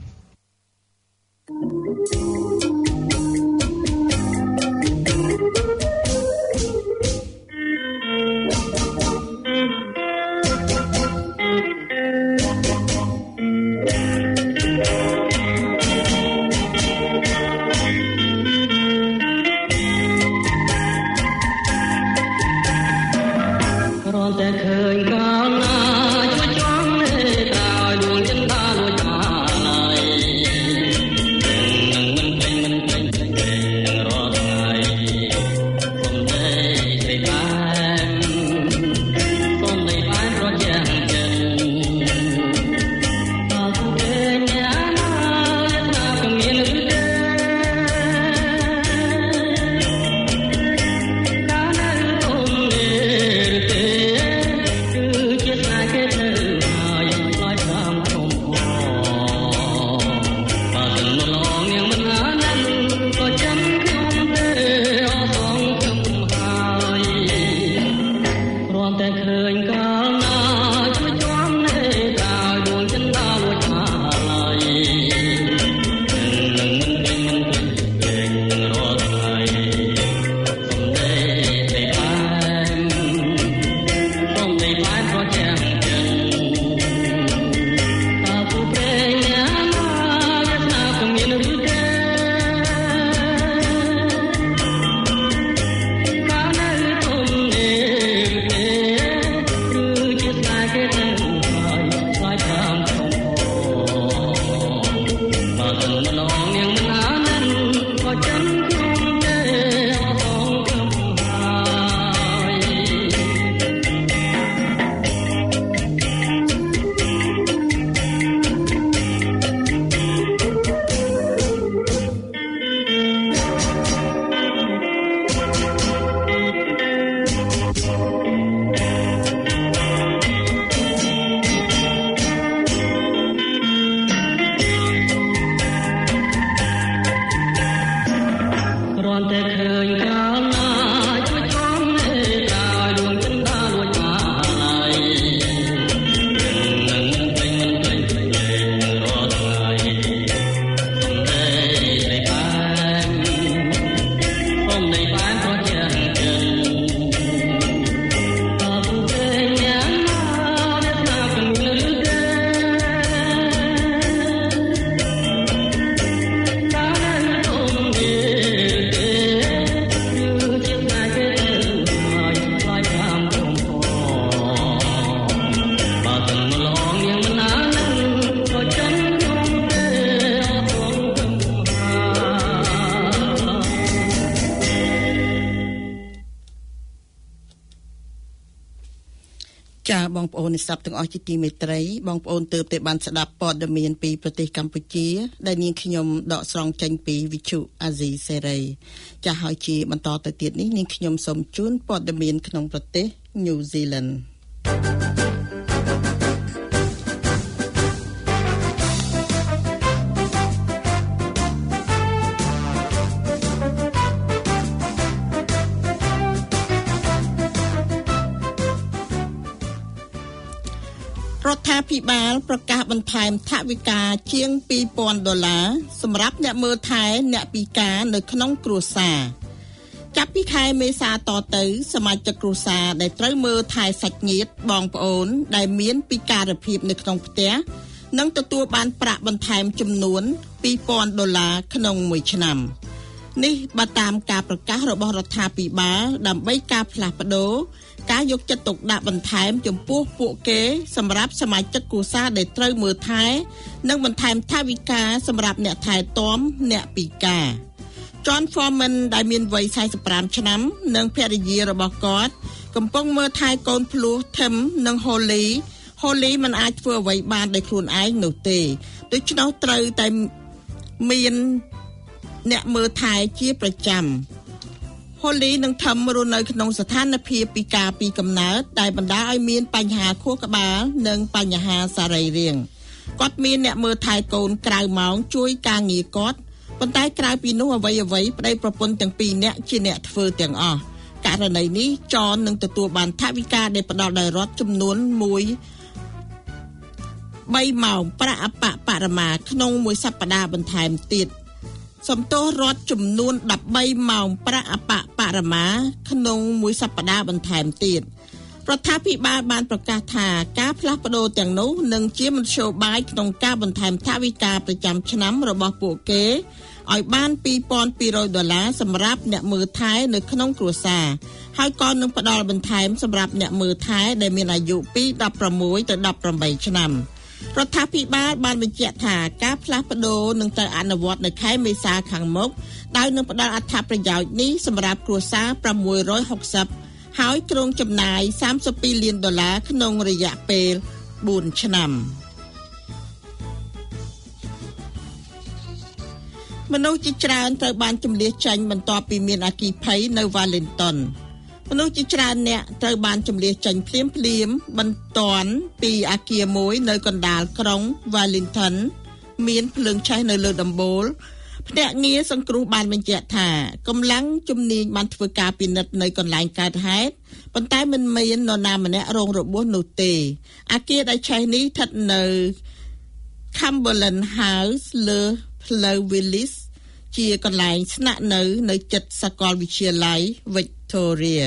ចាបងប្អូនអ្នកស្ដាប់ទាំងអស់ជាទីមេត្រីបងប្អូនទើបតែបានស្ដាប់ព័ត៌មានពីប្រទេសកម្ពុជាដែលនាងខ្ញុំដកស្រង់ចេញពីវិទ្យុអាស៊ីសេរីចាហើយជាបន្តទៅទៀតនេះនាងខ្ញុំសូមជូនព័ត៌មានក្នុងប្រទេសញូហ្សេឡង់រដ្ឋាភិបាលប្រកាសបន្ថែមថវិកាជាងពីរពាន់ដុល្លារសម្រាប់អ្នកមើលថែអ្នកពិការនៅក្នុងគ្រួសារចាប់ពីខែមេសាតទៅសមាជិកគ្រួសារដែលត្រូវមើលថែសាច់ញាតិបងប្អូនដែលមានពិការភាពនៅក្នុងផ្ទះនឹងទទួលបានប្រាក់បន្ថែមចំនួនពីរពាន់ដុល្លារក្នុងមួយឆ្នាំនេះបើតាមការប្រកាសរបស់រដ្ឋាភិបាលដើម្បីការផ្លាស់ប្ដូរការយកចិត្តទុកដាក់បន្ថែមចំពោះពួកគេសម្រាប់សមាជិកគ្រួសារដែលត្រូវមើលថែនិងបន្ថែមថវិកាសម្រាប់អ្នកថែទាំអ្នកពិការ John Foreman ដែលមានវ័យสี่สิบห้าឆ្នាំនិងភរិយារបស់គាត់កំពុងមើលថែកូនភ្លោះ Tim និង Holly Holly មិនអាចធ្វើអ្វីបានដោយខ្លួនឯងនោះទេដូច្នោះត្រូវតែមានអ្នកមើលថែជាប្រចាំ Holly នឹងធ្វើរស់នៅក្នុងស្ថានភាពពិការពីកំណើតដែលបណ្ដាលឲ្យមានបញ្ហាខួរក្បាលនិងបញ្ហាសរីរាង្គគាត់មានអ្នកមើលថែកូនក្រៅម៉ោងជួយការងារគាត់ប៉ុន្តែក្រៅពីនោះអ្វីអ្វីប្តីប្រពន្ធទាំងពីរនាក់ជាអ្នកធ្វើទាំងអស់ករណីនេះចននឹងទទួលបានថវិកាដែលផ្ដល់ដោយរដ្ឋចំនួនមួយ 3ម៉ោងប្រាក់អបបរមាក្នុងមួយសប្តាហ៍បន្ថែមទៀតសំទោសរដ្ឋចំនួនដប់បីម៉ោងប្រាក់អបបរមាក្នុងមួយសប្តាហ៍បន្ថែមទៀតរដ្ឋាភិបាលបានប្រកាសថាការផ្លាស់ប្ដូរទាំងនោះនឹងជាមធ្យោបាយក្នុងការបន្ថែមថវិកាប្រចាំឆ្នាំរបស់ពួកគេឲ្យបានពីរពាន់ពីររយដុល្លារសម្រាប់អ្នកមើលថែនៅក្នុងគ្រួសារហើយក៏នឹងផ្ដល់បន្ថែមសម្រាប់អ្នកមើលថែដែលមានអាយុពីដប់ប្រាំមួយទៅដប់ប្រាំបីឆ្នាំរដ្ឋាភិបាលបានបញ្ជាក់ថាការផ្លាស់ប្ដូរនឹងត្រូវអនុវត្តនៅខែមេសាខាងមុខដោយនឹងផ្ដល់អត្ថប្រយោជន៍នេះសម្រាប់គ្រួសារប្រាំមួយរយហុកសិបហើយគ្រោងចំណាយសាមសិបពីរលានដុល្លារក្នុងរយៈពេលបួនឆ្នាំមនុស្សជាច្រើនត្រូវបានជម្លៀសចេញបន្ទាប់ពីមានអគ្គិភ័យនៅ Wellington មនុស្សជាច្រើនអ្នកត្រូវបានជម្លៀសចេញភ្លាមភ្លាមបន្ទាន់ពីអគារមួយនៅកណ្ដាលក្រុង Wellington មានភ្លើងឆេះនៅលើដំបូលភ្នាក់ងារសង្គ្រោះបានបញ្ជាក់ថាកម្លាំងជំនាញបានធ្វើការពិនិត្យនៅកន្លែងកើតហេតុប៉ុន្តែមិនមាននរណាម្នាក់រងរបួសនោះទេអគារដែលឆេះនេះស្ថិតនៅ Cumberland House លើផ្លូវ Willis ជាកន្លែងស្នាក់នៅនៅជិតសាកលវិទ្យាល័យ Victoria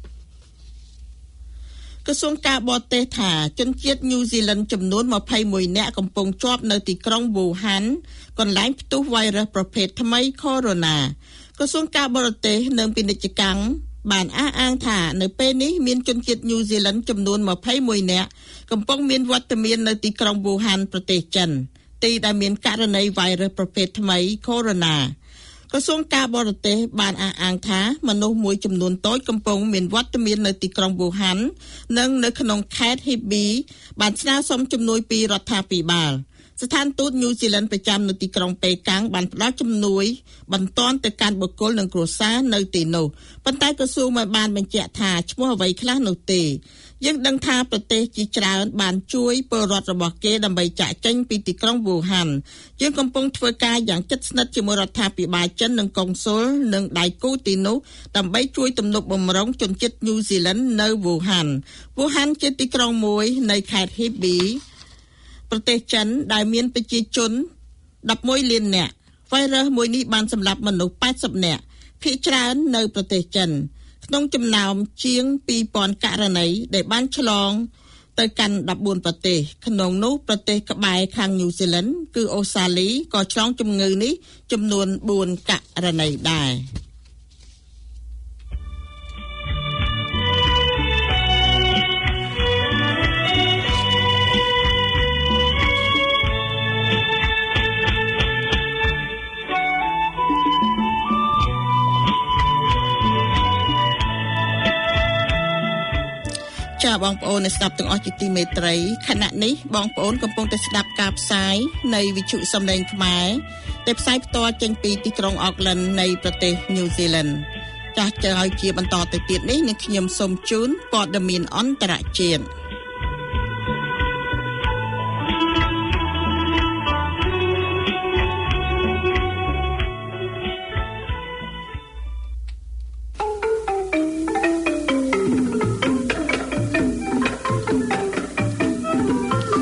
ក្រសួងការបរទេសថាជនជាតិញូហ្សេឡង់ចំនួនยี่สิบเอ็ดនាក់កំពុងជាប់នៅទីក្រុង Wuhan កន្លែងផ្ទុះវីរុសប្រភេទថ្មី Corona ក្រសួងការបរទេសនិងពាណិជ្ជកម្មបានអះអាងថានៅពេលនេះមានជនជាតិញូហ្សេឡង់ចំនួនยี่สิบเอ็ดនាក់កំពុងមានវត្តមាននៅទីក្រុង Wuhan ប្រទេសចិនទីដែលមានករណីវីរុសប្រភេទថ្មី Corona ក្រសួងការបរទេសបានអះអាងថាមនុស្សមួយចំនួនតូចកំពុងមានវត្តមាននៅទីក្រុង Wuhan និងនៅក្នុងខេត្ត Hebei បានស្នើសុំជំនួយពីរដ្ឋាភិបាលស្ថានទូតញូហ្សេឡង់ប្រចាំនៅទីក្រុងប៉េកាំងបានផ្ដល់ជំនួយបន្ទាន់ទៅកាន់បុគ្គលនិងគ្រួសារនៅទីនោះប៉ុន្តែក្រសួងមិនបានបញ្ជាក់ថាឈ្មោះអ្វីខ្លះនោះទេយើងដឹងថាប្រទេសជាច្រើនបានជួយពលរដ្ឋរបស់គេដើម្បីចាក់ចេញពីទីក្រុង Wuhan យើងកំពុងធ្វើការយ៉ាងជិតស្និទ្ធជាមួយរដ្ឋាភិបាលចិននិងកុងស៊ុលនិងដៃគូទីនោះដើម្បីជួយទំនុកបម្រុងជនជាតិញូហ្សេឡង់នៅ Wuhan Wuhan ជាទីក្រុងមួយនៃខេត្ត Hebei ប្រទេសចិនដែលមានប្រជាជនដប់មួយលាននាក់វីរុសមួយនេះបានសម្លាប់មនុស្សแปดสิบនាក់ភាគច្រើននៅប្រទេសចិនក្នុងចំណោមជាងពីរពាន់ករណីដែលបានឆ្លងទៅកាន់ដប់បួនប្រទេសក្នុងនោះប្រទេសក្បែរខាងញូហ្សេឡង់គឺអូស្ត្រាលីក៏ឆ្លងជំងឺនេះចំនួនបួនករណីដែរ ចាបងប្អូនស្ដាប់ទាំងអស់ជាទីមេត្រីខណៈនេះបងប្អូនកំពុងតែស្ដាប់ការផ្សាយនៃវិទ្យុសំឡេងខ្មែរដែលផ្សាយផ្ទាល់ចេញពីទីក្រុងអូកឡែននៃប្រទេសញូហ្សេឡង់ចាស់ចាឲ្យជាបន្តទៅទៀតនេះនឹងខ្ញុំសូមជូនព័ត៌មានអន្តរជាតិ។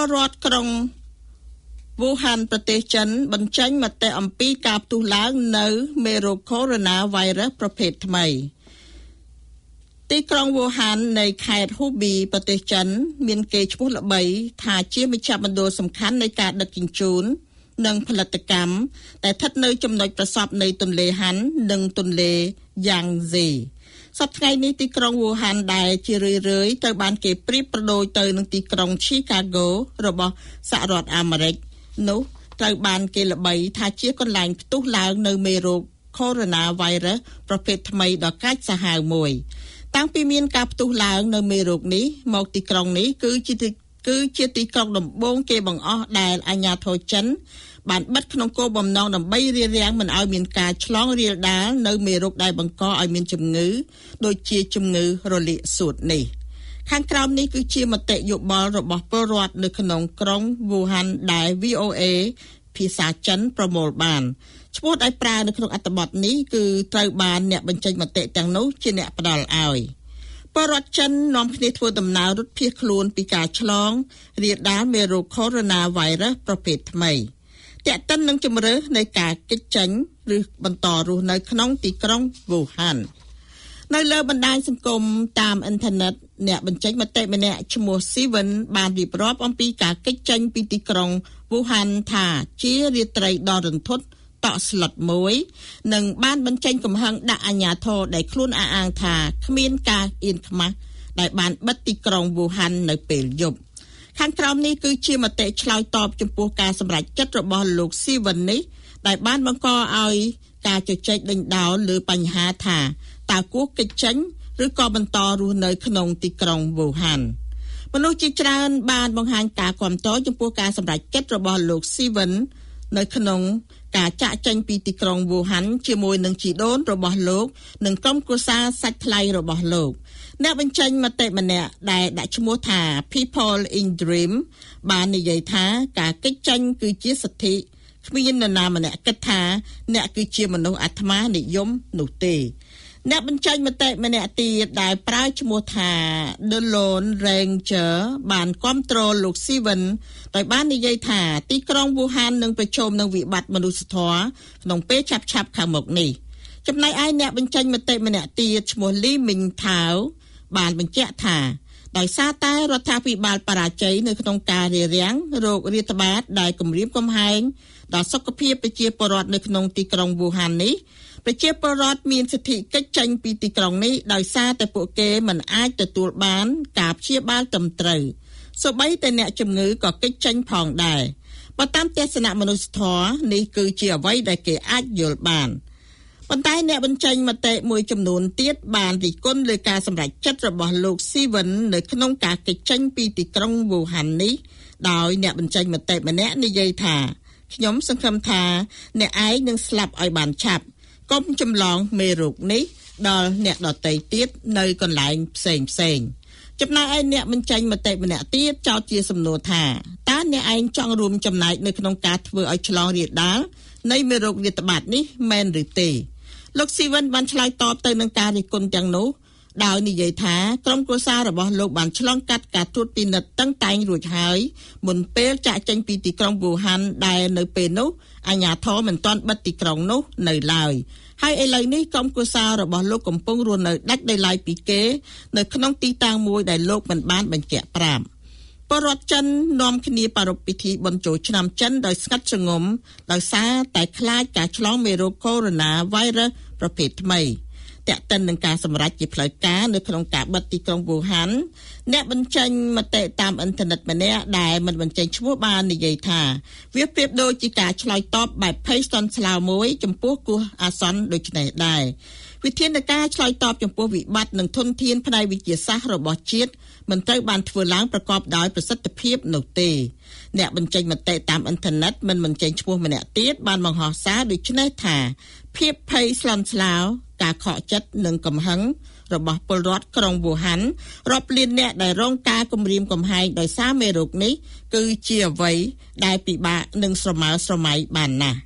ពលរដ្ឋក្រុងវូហានប្រទេសចិនបញ្ចេញមតិអំពីការផ្ទុះឡើងនៅមេរោគ Coronavirus ប្រភេទថ្មីទីក្រុងវូហាននៃខេត្តហ៊ូប៊ីប្រទេសចិនមានកេរ្តិ៍ឈ្មោះល្បីថាជាមជ្ឈមណ្ឌលសំខាន់នៃការដឹកជញ្ជូននិងផលិតកម្មដែលស្ថិតនៅចំណុចប្រសពនៃទន្លេហាននិងទន្លេយ៉ាងហ្សេសប្តាហ៍ថ្ងៃនេះទីក្រុងវូហានដែលជារឿយៗត្រូវបានគេប្រៀបប្រដូចទៅនឹងទីក្រុង Chicago របស់សហរដ្ឋអាមេរិកនោះត្រូវបានគេល្បីថាជាកន្លែងផ្ទុះឡើងនៅមេរោគ Coronavirus ប្រភេទថ្មីដ៏កាចសាហាវមួយតាំងពីមានការផ្ទុះឡើងនៅមេរោគនេះមកទីក្រុងនេះគឺជាគឺជាទីក្រុងដំបូងគេបង្អស់ដែលអាជ្ញាធរចិនបានបិទក្នុងគោលបំណងដើម្បីរារាំងមិនឲ្យមានការឆ្លងរាលដាលនៅមេរោគដែលបង្កឲ្យមានជំងឺដូចជាជំងឺរលាកសួតនេះខាងក្រោមនេះគឺជាមតិយោបល់របស់ពលរដ្ឋនៅក្នុងក្រុងវូហានដែល វី អូ អេ ភាសាចិនប្រមូលបានឈ្មោះដែលប្រើនៅក្នុងអត្ថបទនេះគឺត្រូវបានអ្នកបញ្ចេញមតិទាំងនោះជាអ្នកផ្ដល់ឲ្យពលរដ្ឋចិននាំគ្នាធ្វើដំណើររត់ភៀសខ្លួនពីការឆ្លងរាលដាលមេរោគ Coronavirus ប្រភេទថ្មីទាក់ទិននឹងជំរើសនៃការគេចចេញឬបន្តរស់នៅក្នុងទីក្រុងវូហាននៅលើបណ្ដាញសង្គមតាមអ៊ីនធឺណិតអ្នកបញ្ចេញមតិម្នាក់ឈ្មោះ Steven បានរៀបរាប់អំពីការគេចចេញពីទីក្រុងវូហានថាជារាត្រីដ៏រន្ធត់តក់ស្លុតមួយនិងបានបញ្ចេញកំហឹងដាក់អាជ្ញាធរដែលខ្លួនអះអាងថាគ្មានការអៀនខ្មាស់ដែលបានបិទទីក្រុងវូហាននៅពេលយប់ខាងក្រោមនេះគឺជាមតិឆ្លើយតបចំពោះការសម្រេចចិត្តរបស់លោក Steven នេះដែលបានបង្កឲ្យការជជែកដេញដោលលើបញ្ហាថាតើគួរគេចចេញឬក៏បន្តរស់នៅក្នុងទីក្រុងវូហានមនុស្សជាច្រើនបានបង្ហាញការគាំទ្រចំពោះការសម្រេចចិត្តរបស់លោក Steven នៅក្នុងការចាក់ចេញពីទីក្រុងវូហានជាមួយនឹងជីដូនរបស់លោកនិងក្រុមគ្រួសារសាច់ថ្លៃរបស់លោកអ្នកបញ្ចេញមតិម្នាក់ដែលដាក់ឈ្មោះថា People in Dream បាននិយាយថាការគេចចេញគឺជាសិទ្ធិគ្មាននរណាម្នាក់គិតថាអ្នកគឺជាមនុស្សអាត្មានិយមនោះទេអ្នកបញ្ចេញមតិម្នាក់ទៀតដែលប្រើឈ្មោះថា The Lone Ranger បានគាំទ្រលោក Steven ដោយបាននិយាយថាទីក្រុងវូហាននឹងប្រឈមនឹងវិបត្តិមនុស្សធម៌ក្នុងពេលឆាប់ៗខាងមុខនេះចំណែកឯអ្នកបញ្ចេញមតិម្នាក់ទៀតឈ្មោះ Lee Ming-tao បានបញ្ជាក់ថាដោយសារតែរដ្ឋាភិបាលបរាជ័យនៅក្នុងការរារាំងរោគរាតត្បាតដែលគំរាមកំហែងដល់សុខភាពប្រជាពលរដ្ឋនៅក្នុងទីក្រុងវូហាននេះប្រជាពលរដ្ឋមានសិទ្ធិកិច្ចចេញពីទីក្រុងនេះដោយសារតែពួកគេមិនអាចទទួលបានការព្យាបាលត្រឹមត្រូវសូម្បីតែអ្នកជំងឺក៏កិច្ចចេញផងដែរបើតាមទស្សនៈមនុស្សធម៌នេះគឺជាអ្វីដែលគេអាចយល់បានប៉ុន្តែអ្នកបញ្ចេញមតិមួយចំនួនទៀតបានរិះគន់លើការសម្រេចចិត្តរបស់លោក Steven នៅក្នុងការកិច្ចចេញពីទីក្រុងវូហាននេះដោយអ្នកបញ្ចេញមតិម្នាក់និយាយថាខ្ញុំសង្ឃឹមថាអ្នកឯងនឹងស្លាប់ឲ្យបានឆាប់កុំចម្លងមេរោគនេះដល់អ្នកដទៃទៀតនៅកន្លែងផ្សេងផ្សេងចំណែកឯអ្នកបញ្ចេញមតិម្នាក់ទៀតចោទជាសំណួរថាតើអ្នកឯងចង់រួមចំណែកនៅក្នុងការធ្វើឲ្យឆ្លងរាលដាលនៃមេរោគរាតត្បាតនេះមែនឬទេលោក Steven បានឆ្លើយតបទៅនឹងការរិះគន់ទាំងនោះដោយនិយាយថាក្រុមគ្រួសាររបស់លោកបានឆ្លងកាត់ការត្រួតពិនិត្យតឹងតែងរួចហើយមុនពេលចាក់ចេញពីទីក្រុងវូហានដែលនៅពេលនោះអាជ្ញាធរមិនទាន់បិទទីក្រុងនោះនៅឡើយហើយឥឡូវនេះក្រុមគ្រួសាររបស់លោកកំពុងរស់នៅដាច់ដោយឡែកពីគេនៅក្នុងទីតាំងមួយដែលលោកមិនបានបញ្ជាក់ប្រាប់ពលរដ្ឋចិននាំគ្នាប្រារព្ធពិធីបុណ្យចូលឆ្នាំចិនដោយស្ងាត់ជ្រងំដោយសារតែខ្លាចការឆ្លងមេរោគ Coronavirus ប្រភេទថ្មីតាក់ទិននឹងការសម្រេចជាផ្លូវការនៅក្នុងការបិទទីក្រុងវូហានអ្នកបញ្ចេញមតិតាមអ៊ីនធឺណិតម្នាក់ដែលមិនបញ្ចេញឈ្មោះបាននិយាយថាវាប្រៀបដូចជាការឆ្លើយតបបែបភ័យស្ទន់ស្លាវមួយចំពោះគ្រោះអាសន្នដូចនេះដែរវិធានការឆ្លើយតបចំពោះវិបត្តិនិងធនធានផ្នែកវិទ្យាសាស្ត្ររបស់ជាតិមិនត្រូវបានធ្វើឡើងប្រកបដោយប្រសិទ្ធភាពនោះទេអ្នកបញ្ចេញមតិតាមអ៊ីនធឺណិតមិនបញ្ចេញឈ្មោះម្នាក់ទៀតបានបង្ហោះសារដូចនេះថាភាពភ័យស្លន់ស្លោការខកចិត្តនិងកំហឹងរបស់ពលរដ្ឋក្រុងវូហានរាប់លានអ្នកដែលរងការគំរាមកំហែងដោយសារមេរោគនេះគឺជាអ្វីដែលពិបាកនឹងស្រមើស្រមៃបានណាស់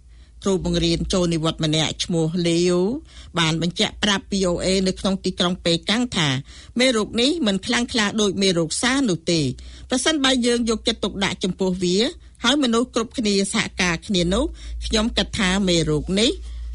គ្រូបង្រៀនចូលនិវត្តន៍ម្នាក់ឈ្មោះលេវបានបញ្ជាក់ប្រាប់ វី អូ เอ នៅក្នុងទីក្រុងប៉េកាំងថាមេរោគនេះមិនខ្លាំងក្លាដូចមេរោគសានោះទេប្រសិនបើយើងយកចិត្តទុកដាក់ចំពោះវាហើយមនុស្សគ្រប់គ្នាសហការគ្នានោះខ្ញុំគិតថាមេរោគនេះ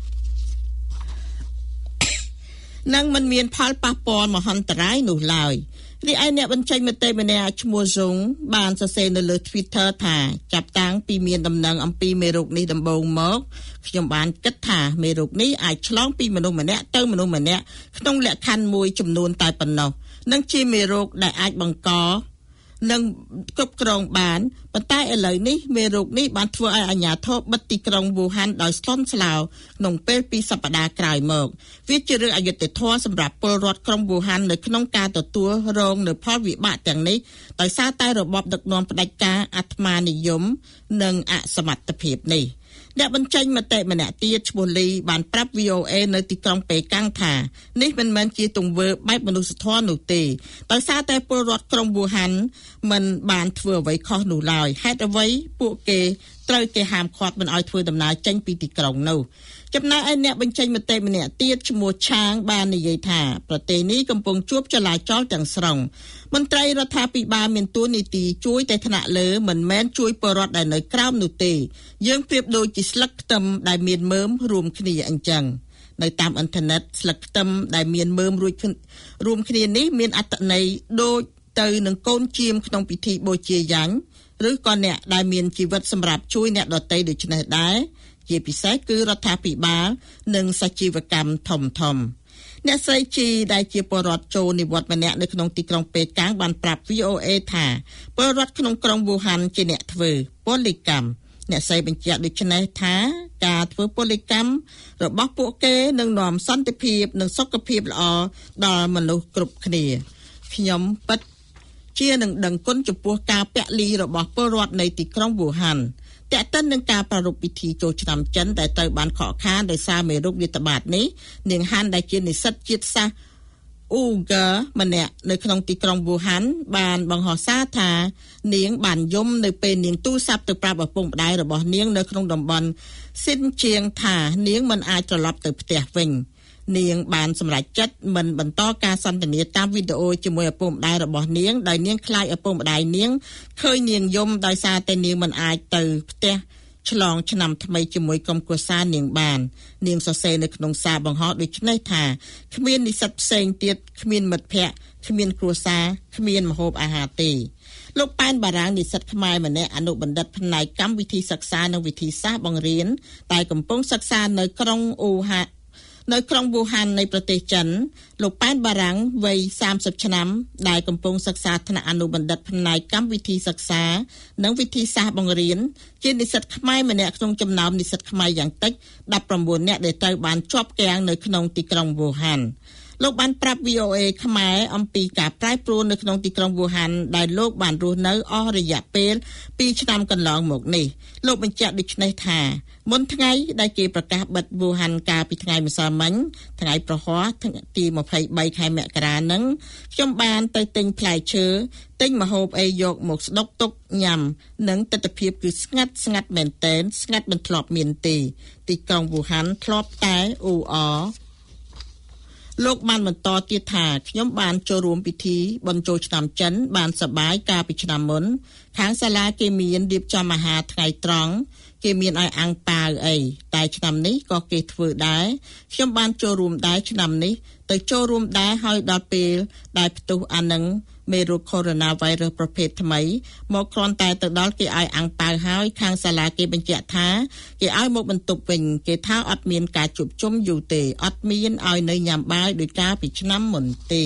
នឹងមិនមានផលប៉ះពាល់មហន្តរាយនោះឡើយរីឯអ្នកបញ្ចេញមតិម្នាក់ឈ្មោះស៊ុងបានសរសេរនៅលើ Twitter ថាចាប់តាំងពីមានដំណឹងអំពីមេរោគនេះដំបូងមកខ្ញុំបានគិតថាមេរោគនេះអាចឆ្លងពីមនុស្សម្នាក់ទៅមនុស្សម្នាក់ក្នុងលក្ខខណ្ឌមួយចំនួនតែប៉ុណ្ណោះនិងជាមេរោគដែលអាចបង្កនិងគ្រប់គ្រងបានប៉ុន្តែឥឡូវនេះមេរោគនេះបានធ្វើឲ្យអាជ្ញាធរបិទទីក្រុងវូហានដោយស្លន់ស្លោក្នុងពេលពីរសប្តាហ៍ក្រោយមកវាជារឿងអយុត្តិធម៌សម្រាប់ពលរដ្ឋក្រុងវូហាននៅក្នុងការទទួលរងនូវផលវិបាកទាំងនេះដោយសារតែរបបដឹកនាំផ្ដាច់ការអាត្មានិយមនិងអសមត្ថភាពនេះអ្នកបញ្ចេញមតិម្នាក់ទៀតឈ្មោះលីបានប្រាប់ វី អូ เอ នៅទីក្រុងប៉េកាំងថានេះមិនមែនជាទង្វើបែបមនុស្សធម៌នោះទេដោយសារតែពលរដ្ឋក្រុងវូហានមិនបានធ្វើអ្វីខុសនោះឡើយហេតុអ្វីពួកគេត្រូវគេហាមឃាត់មិនឲ្យធ្វើដំណើរចេញពីទីក្រុងនោះចំណែកឯអ្នកបញ្ចេញមតិម្នាក់ទៀតឈ្មោះឆាងបាននិយាយថាប្រទេសនេះកំពុងជួបចលាចលទាំងស្រុងមន្ត្រីរដ្ឋាភិបាលមានតួនាទីជួយតែថ្នាក់លើមិនមែនជួយពលរដ្ឋដែលនៅក្រោមនោះទេយើងប្រៀបដូចជាស្លឹកខ្ទឹមដែលមានមើមរួមគ្នាអញ្ចឹងនៅតាមអ៊ីនធឺណិតស្លឹកខ្ទឹមដែលមានមើមរួចរួមគ្នានេះមានអត្ថន័យដូចទៅនឹងកូនជៀមក្នុងពិធីបូជាយ៉ាញ់ឬក៏អ្នកដែលមានជីវិតសម្រាប់ជួយអ្នកដទៃដូចនេះដែរជាពិសេសគឺរដ្ឋាភិបាលនិងសជីវកម្មធំធំអ្នកស្រីជីដែលជាពលរដ្ឋចូលនិវត្តន៍ម្នាក់នៅក្នុងទីក្រុងប៉េកាំងបានប្រាប់ វី អូ เอ ថាពលរដ្ឋក្នុងក្រុងវូហានជាអ្នកធ្វើពលិកម្មអ្នកស្រីបញ្ជាក់ដូចនេះថាការធ្វើពលិកម្មរបស់ពួកគេនឹងនាំសន្តិភាពនិងសុខភាពល្អដល់មនុស្សគ្រប់គ្នាខ្ញុំពិតជានឹងដឹងគុណចំពោះការពលីរបស់ពលរដ្ឋในទីក្រុងវូហានតែកតិននឹងការប្រារព្ធពិធីចូលឆ្នាំចិនដែលត្រូវបានខកខានដោយសារមេរោគរាតត្បាតនេះនាងហានដែលជានិស្សិតជាតិសាសន៍អ៊ូហ្គាម្នាក់នៅក្នុងទីក្រុងវូហានបានបង្ហោះសារថានាងបានយំនៅពេលនាងទូរស័ព្ទទៅប្រាប់ឪពុកម្ដាយរបស់នាងនៅក្នុងតំបន់ស៊ីនជាងថានាងមិនអាចត្រឡប់ទៅផ្ទះវិញនាងបានសម្រេចចិត្តមិនបន្តការសន្ទនាតាមវីដេអូជាមួយឪពុកម្ដាយរបស់នាងដោយនាងខ្លាចឪពុកម្ដាយនាងឃើញនាងយំដោយសារតែនាងមិនអាចទៅផ្ទះឆ្លងឆ្នាំថ្មីជាមួយក្រុមគ្រួសារនាងបាននាងសរសេរនៅក្នុងសារបង្ហោះដូចនេះថាគ្មាននិស្សិតផ្សេងទៀតគ្មានមិត្តភ័ក្តិគ្មានគ្រួសារគ្មានម្ហូបអាហារទេលោកប៉ែនបារាំងនិស្សិតខ្មែរម្នាក់អនុបណ្ឌិតផ្នែកកម្មវិធីសិក្សានិងវិធីសាស្ត្របង្រៀនតែកំពុងសិក្សានៅក្រុងអ៊ូហានៅក្រុងវូហាននៃប្រទេសចិនលោកប៉ែនបារាំងវ័យសាមសិបឆ្នាំដែលកំពុងសិក្សាថ្នាក់អនុបណ្ឌិតផ្នែកកម្មវិធីសិក្សានិងវិធីសាស្ត្របង្រៀនជានិស្សិតខ្មែរម្នាក់ក្នុងចំណោមនិស្សិតខ្មែរយ៉ាងតិចដប់ប្រាំបួននាក់ដែលត្រូវបានជាប់គាំងនៅក្នុងទីក្រុងវូហានលោកបានប្រាប់ វី អូ เอ ខ្មែរអំពីការប្រែប្រួលនៅក្នុងទីក្រុងវូហានដែលលោកបានរស់នៅអស់រយៈពេលពីរឆ្នាំកន្លងមកនេះលោកបញ្ជាក់ដូចនេះថាមុនថ្ងៃដែលគេប្រកាសបិទវូហានកាលពីថ្ងៃម្សិលមិញថ្ងៃប្រហ័សទីម្ភៃបីខែមករានឹងខ្ញុំបានទៅទិញផ្លែឈើទិញម្ហូបអីយកមកស្ដុកទុកញ៉ាំនិងទិដ្ឋភាពគឺស្ងាត់ស្ងាត់មែនទែនស្ងាត់មិនធ្លាប់មានទេទីក្រុងវូហានធ្លាប់តែអ៊ូអរលោកបានបន្តទៀតថាខ្ញុំបានចូលរួមពិធីបុណ្យចូលឆ្នាំចិនបានសប្បាយកាលពីឆ្នាំមុនខាងសាលាគេមានរៀបចំអាហារថ្ងៃត្រង់គេមានឲ្យអាំងប៉ាវអីតែឆ្នាំនេះក៏គេធ្វើដែរខ្ញុំបានចូលរួមដែរឆ្នាំនេះទៅចូលរួមដែរហើយដល់ពេលដែលផ្ទុះអានឹងមេរោគ Coronavirus ប្រភេទថ្មីមកគ្រាន់តែទៅដល់គេឲ្យអាំងប៉ាវហើយខាងសាលាគេបញ្ជាក់ថាគេឲ្យមកបន្ទប់វិញគេថាអត់មានការជួបជុំយូរទេអត់មានឲ្យនៅញ៉ាំបាយដោយកាលពីឆ្នាំមុនទេ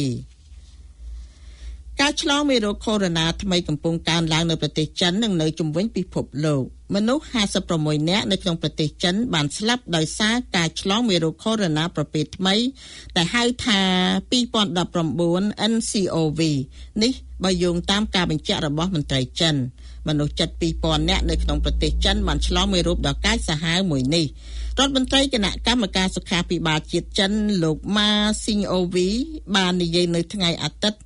ការឆ្លងមេរោគ Corona ថ្មីកំពុងកើនឡើងនៅប្រទេសចិននិងនៅជុំវិញពិភពលោកមនុស្សห้าสิบหกនាក់នៅក្នុងប្រទេសចិនបានស្លាប់ដោយសារការឆ្លងមេរោគ Corona ប្រភេទថ្មីដែលហៅថាtwo thousand nineteen เอ็น ซี โอ วี នេះបើយោងតាមការបញ្ជាក់របស់មន្ត្រីចិនមនុស្សជិតtwo thousandនាក់នៅក្នុងប្រទេសចិនបានឆ្លងមេរោគដ៏កាចសាហាវមួយនេះរដ្ឋមន្ត្រីគណៈកម្មការសុខាភិបាលជាតិចិនលោកម៉ាស៊ីងអូវីបាននិយាយនៅថ្ងៃអាទិត្យ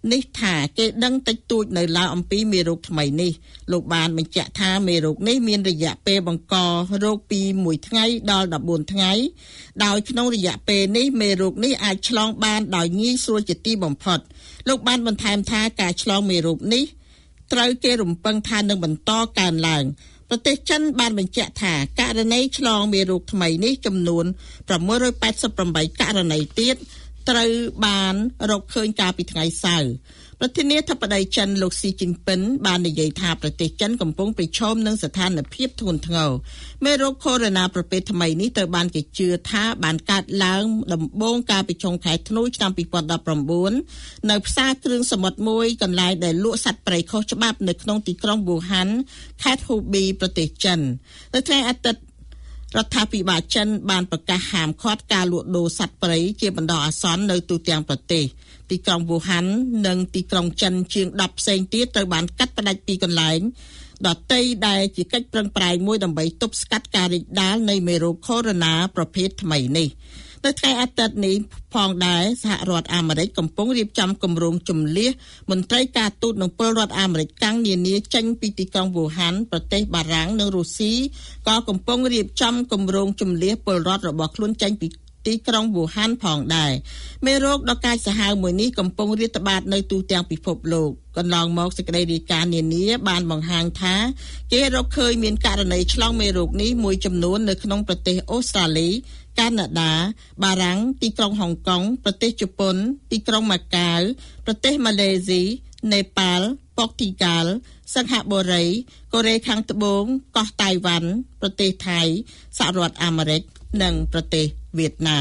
នេះថាគេដឹងតិចតួចនៅឡើយអំពីមេរោគថ្មីនេះលោកបានបញ្ជាក់ថាមេរោគនេះមានរយៈពេលបង្ករោគពីមួយថ្ងៃដល់ដប់បួនថ្ងៃដោយក្នុងរយៈពេលនេះមេរោគនេះអាចឆ្លងបានដោយងាយស្រួលជាទីបំផុតលោកបានបន្ថែមថាការឆ្លងមេរោគនេះត្រូវគេរំពឹងថានឹងបន្តកើនឡើងប្រទេសចិនបានបញ្ជាក់ថាករណីឆ្លងមេរោគថ្មីនេះចំនួនប្រាំមួយរយแปดสิบแปดករណីទៀតត្រូវបានរកឃើញកាលពីថ្ងៃសៅរ៍ប្រធានាធិបតីចិនលោកស៊ីជីនពិនបាននិយាយថាប្រទេសចិនកំពុងប្រឈមនឹងស្ថានភាពធ្ងន់ធ្ងរមេរោគកូវីដ ប្រភេទថ្មីនេះត្រូវបានគេជឿថាបានកើតឡើងដំបូងកាលពីចុងខែធ្នូឆ្នាំពីរពាន់ដប់ប្រាំបួននៅផ្សារគ្រឿងសមុទ្រមួយកន្លែងដែលលក់សត្វព្រៃខុសច្បាប់នៅក្នុងទីក្រុងវូហានខេត្តហ៊ូប៊ីប្រទេសចិននៅថ្ងៃអាទិត្យរដ្ឋាភិបាលចិនបានប្រកាសហាមឃាត់ការលក់ដូរសត្វព្រៃជាបណ្ដោះអាសន្ននៅទូទាំងប្រទេសទីក្រុងវូហាននិងទីក្រុងចិនជាងដប់ផ្សេងទៀតត្រូវបានកាត់ផ្តាច់ពីកន្លែងដទៃដែលជាកិច្ចប្រឹងប្រែងមួយដើម្បីទប់ស្កាត់ការរីកដាលនៃមេរោគកូវីដ ប្រភេទថ្មីនេះនៅថ្ងៃអាទិត្យនេះផងដែរសហរដ្ឋអាមេរិកកំពុងរៀបចំគម្រោងជម្លៀសមន្ត្រីការទូតនិងពលរដ្ឋអាមេរិកកាំងនានាចេញពីទីក្រុងវូហានប្រទេសបារាំងនិងរុស្ស៊ីក៏កំពុងរៀបចំគម្រោងជម្លៀសពលរដ្ឋរបស់ខ្លួនចេញពីទីក្រុងវូហានផងដែរមេរោគដ៏កាចសាហាវមួយនេះកំពុងរាតត្បាតនៅទូទាំងពិភពលោកកន្លងមកសេចក្តីរាយការណ៍នានាបានបង្ហាញថាគេរកឃើញមានករណីឆ្លងមេរោគនេះមួយចំនួននៅក្នុងប្រទេសអូស្ត្រាលីកាណាដាបារាំងទីក្រុងហុងកុងប្រទេសជប៉ុនទីក្រុងម៉ាកាវប្រទេសម៉ាឡេស៊ីនេប៉ាល់ប៉ុកទីហ្គាល់សិង្ហបុរីកូរ៉េខាងត្បូងកោះតៃវ៉ាន់ប្រទេសថៃសហរដ្ឋអាមេរិកនិងប្រទេសវៀតណា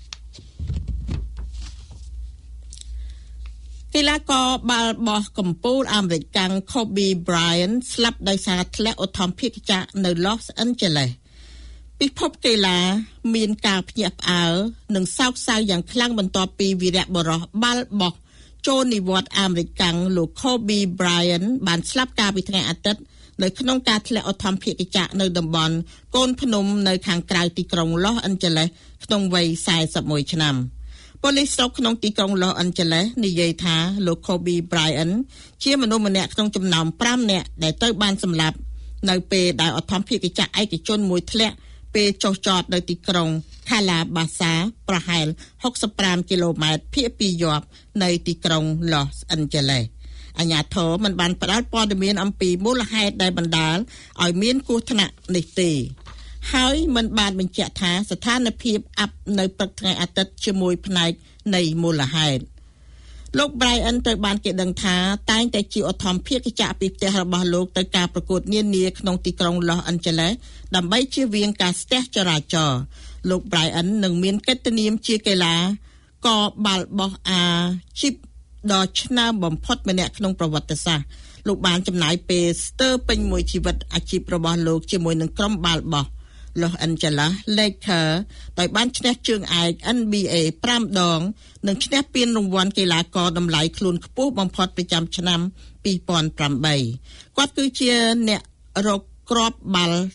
មកីឡាករបាល់បោះកំពូលអាមេរិកកាំង Kobe Bryant ស្លាប់ដោយសារធ្លាក់ឧទ្ធម្ភាគចក្រនៅ Los Angeles ពិភពកីឡាមានការភ្ញាក់ផ្អើលនិងសោកសៅយ៉ាងខ្លាំងបន្ទាប់ពីវីរបុរសបាល់បោះចូលនិវត្តន៍អាមេរិកកាំងលោក Kobe Bryant បានស្លាប់កាលពីថ្ងៃអាទិត្យនៅក្នុងការធ្លាក់ឧទ្ធម្ភាគចក្រនៅតំបន់កូនភ្នំនៅខាងក្រៅទីក្រុង Los Angeles ក្នុងវ័យសែសិបមួយឆ្នាំប៉ូលីសស្រុកក្នុងទីក្រុង Los Angeles និយាយថាលោក Kobe Bryant ជាមនុស្សម្នាក់ក្នុងចំណោមប្រាំនាក់ដែលត្រូវបានសម្លាប់នៅពេលដែលឧទ្ធម្ភាគចក្រឯកជនមួយធ្លាក់ពេលចុះចតនៅទីក្រុង Calabasas ប្រហែលហុកសិបប្រាំគីឡូម៉ែត្រភាគពីយប់នៅទីក្រុង Los Angelesអាជ្ញាធរមិនបានផ្ដល់ព័ត៌មានអំពីមូលហេតុដែលបណ្ដាលឲ្យមានគ្រោះថ្នាក់នេះទេហើយមិនបានបញ្ជាក់ថាស្ថានភាពអាប់នៅព្រឹកថ្ងៃអាទិត្យជាមួយផ្នែកនៃមូលហេតុលោក Bryant ត្រូវបានគេដឹងថាតែងតែជាឧទ្ធម្ភាគចក្រពីផ្ទះរបស់លោកទៅការប្រកួតនានាក្នុងទីក្រុង Los Angeles ដើម្បីជៀសវាងការស្ទះចរាចរណ៍លោក Bryant នឹងមានកិត្តិនាមជាកីឡាករបាល់បោះអាជីពដ៏ឆ្នើមបំផុតម្នាក់ក្នុងប្រវត្តិសាស្ត្រលោកបានចំណាយពេលស្ទើរពេញមួយជីវិតអាជីពរបស់លោកជាមួយនឹងក្រុមបាល់បោះ Los Angeles Lakers ដោយបានឈ្នះជើងឯក N B A ប្រាំដងនិងឈ្នះពានរង្វាន់កីឡាករតម្លៃខ្លួនខ្ពស់បំផុតប្រចាំឆ្នាំពីរពាន់ប្រាំបីគាត់គឺជាអ្នករកគ្រាប់បាល់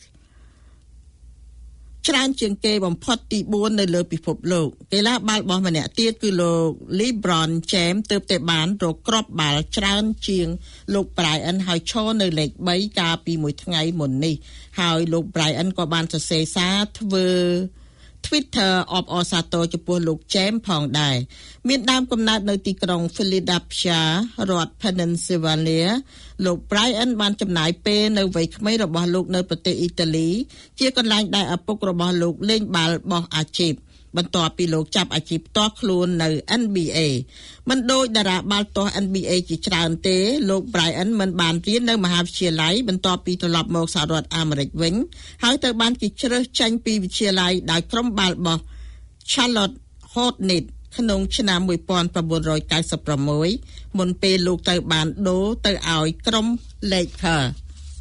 ច្រើនជាងគេបំផុតទីបួននៅលើពិភពលោកកីឡាបាល់បោះម្នាក់ទៀតគឺលោក LeBron James ទើបតែបានរកគ្រាប់បាល់ច្រើនជាងលោក Bryant ហើយឈរនៅលេខបីកាលពីមួយថ្ងៃមុននេះហើយលោក Bryant ក៏បានសរសេរសារធ្វើ Twitter អបអរសាទរចំពោះលោក James ផងដែរមានដើមកំណើតនៅទីក្រុង Philadelphia រដ្ឋ Pennsylvania លោក Bryant បានចំណាយពេលនៅវ័យក្មេងរបស់លោកនៅប្រទេសអ៊ីតាលីជាកន្លែងដែលឪពុករបស់លោកលេងបាល់បោះអាជីពបន្ទាប់ពីលោកចាប់អាជីពផ្ទាល់ខ្លួននៅ N B A មិនដូចតារាបាល់ទាស់ N B A ជាច្រើនទេលោក Bryant មិនបានរៀននៅមហាវិទ្យាល័យបន្ទាប់ពីត្រឡប់មកសហរដ្ឋអាមេរិកវិញហើយត្រូវបានគេជ្រើសចេញពីវិទ្យាល័យដោយក្រុមបាល់បោះ Charlotte Hornets ក្នុងឆ្នាំmột nghìn chín trăm chín mươi sáuមុនពេលលោកត្រូវបានដូរទៅឲ្យក្រុម Lakers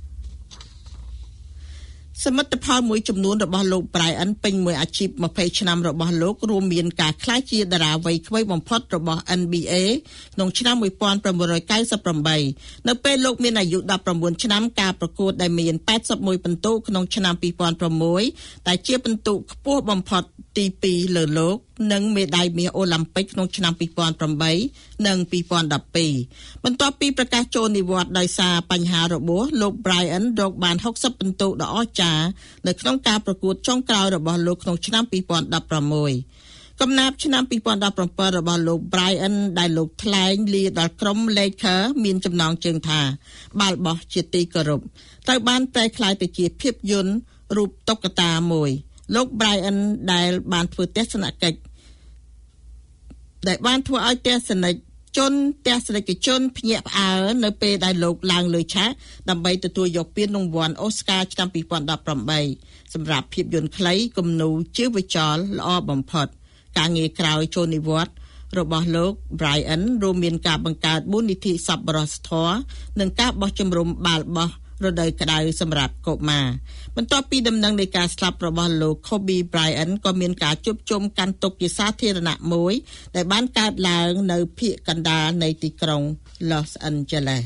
សមិទ្ធផលមួយចំនួនរបស់លោក Bryant ពេញមួយអាជីពยี่สิบឆ្នាំរបស់លោករួមមានការក្លាយជាតារាវ័យក្មេងបំផុតរបស់ N B A ក្នុងឆ្នាំmột nghìn chín trăm chín mươi támនៅពេលលោកមានអាយុដប់ប្រាំបួនឆ្នាំការប្រកួតដែលមានแปดสิบเอ็ดពិន្ទុក្នុងឆ្នាំពីរពាន់ប្រាំមួយដែលជាពិន្ទុខ្ពស់បំផុតទីពីរលើលោកនិងមេដាយមាសអូឡ িম্প ិកក្នុងឆ្នាំពីរពាន់ប្រាំបីនិងពីរពាន់ដប់ពីរបន្ទាប់ពីប្រកាសចូលនិវត្តន៍ដោយសារបញ្ហារបួសលោក Brian រកបានហុកសិបពិន្ទុដ៏អស្ចារ្យនៅក្នុងការប្រកួតចុងក្រោយរបស់លោកក្នុងឆ្នាំពីរពាន់ដប់ប្រាំមួយកំណាព្យឆ្នាំពីរពាន់ដប់ប្រាំbảyរបស់លោក Brian ដែលលោកថ្លែងលាដល់ក្រុម Laker មានចំណងជើងថាបាល់បោះជាទីគោរពត្រូវបានប្រែក្លាយទៅជាភាពយន្តរូបតុក្កតាមួយលោក Brian ដែលបានធ្វើទស្សនកិច្ចដែលបានធ្វើឲ្យទស្សនិកជនទស្សនិកជនភ្ញាក់ផ្អើលនៅពេលដែលលោកឡើងលើឆាកដើម្បីទទួលយកពានរង្វាន់ Oscar ឆ្នាំពីរពាន់ដប់ប្រាំបីសម្រាប់ភាពយន្តខ្លីគំនូរជីវចលល្អបំផុតការងារក្រោយចូលនិវត្តន៍របស់លោក Brian រួមមានការបង្កើតមូលនិធិសប្បុរសធម៌និងការបោះជំរំបាល់បោះរដូវក្តៅសម្រាប់កុមារបន្ទាប់ពីដំណឹងនៃការស្លាប់របស់លោក Kobe Bryant ក៏មានការជួបជុំកាន់ទុក្ខជាសាធារណៈមួយដែលបានកើតឡើងនៅភាគកណ្ដាលនៃទីក្រុង Los Angeles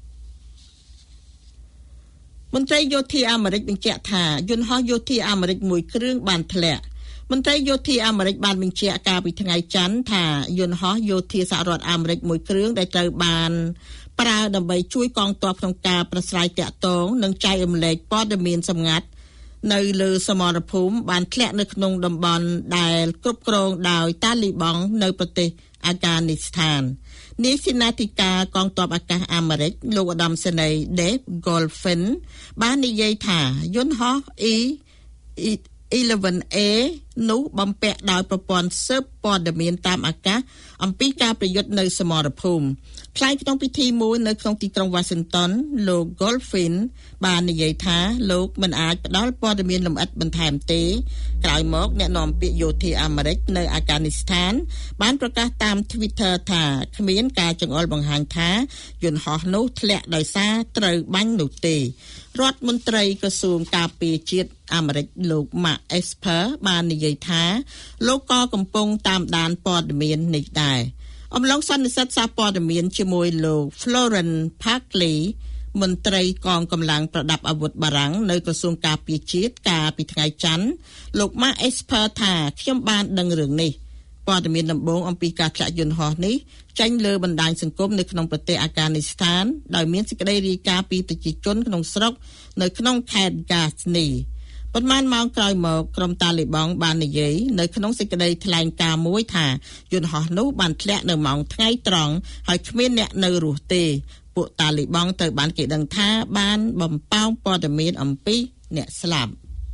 មន្ត្រីយោធាអាមេរិកបញ្ជាក់ថាយន្តហោះយោធាអាមេរិកមួយគ្រឿងបានធ្លាក់មន្ត្រីយោធាអាមេរិកបានបញ្ជាក់កាលពីថ្ងៃច័ន្ទថាយន្តហោះយោធាសហរដ្ឋអាមេរិកមួយគ្រឿងដែលត្រូវបានប្រើដើម្បីជួយកងទ័ពក្នុងការប្រស្រ័យតាក់ទងនិងចែករំលែកព័ត៌មានសម្ងាត់នៅលើសមរភូមិបានធ្លាក់នៅក្នុងតំបន់ដែលគ្រប់គ្រងដោយតាលីបង់នៅប្រទេសអាហ្គានីស្ថាននាយសេនាធិការកងទ័ពអាកាសអាមេរិកលោកឧត្តមសេនីយ៍ Dave Golfin បាននិយាយថាយន្តហោះ E អ៊ីឡវែន អេ នោះបំពាក់ដោយប្រព័ន្ធស៊ើបព័ត៌មានតាមអាកាសអំពីការប្រយុទ្ធនៅសមរភូមិថ្លែងក្នុងពិធីមួយនៅក្នុងទីក្រុង Washington លោក Golfin បាននិយាយថាលោកមិនអាចផ្ដល់ព័ត៌មានលម្អិតបន្ថែមទេក្រោយមកអ្នកនាំពាក្យយោធាអាមេរិកនៅអាហ្គានីស្ថានបានប្រកាសតាម Twitter ថាគ្មានការចង្អុលបង្ហាញថាយន្តហោះនោះធ្លាក់ដោយសារត្រូវបាញ់នោះទេរដ្ឋមន្ត្រីក្រសួងការពារជាតិអាមេរិកលោក Mark Esper បាននិយាយថាលោកក៏កំពុងតាមដានព័ត៌មាននេះដែរអំឡុងសន្និសីទសារព័ត៌មានជាមួយលោក Florence Parkley មន្ត្រីកងកម្លាំងប្រដាប់អាវុធបារាំងនៅក្រសួងការពារជាតិកាលពីថ្ងៃច័ន្ទលោក Mark Esper ថាខ្ញុំបានដឹងរឿងនេះព័ត៌មានដំបូងអំពីការធ្លាក់យន្តហោះនេះចេញលើបណ្ដាញសង្គមនៅក្នុងប្រទេសអាហ្គានីស្ថានដោយមានសេចក្តីរាយការណ៍ពីប្រជាជនក្នុងស្រុកនៅក្នុងខេត្ត Ghazni ប៉ុន្មានម៉ោងក្រោយមកក្រុមតាលីបង់បាននិយាយនៅក្នុងសេចក្តីថ្លែងការណ៍មួយថាយន្តហោះនោះបានធ្លាក់នៅម៉ោងថ្ងៃត្រង់ហើយគ្មានអ្នកនៅរស់ទេពួកតាលីបង់ត្រូវបានគេដឹងថាបានបំផាសព័ត៌មានអំពីអ្នកស្លាប់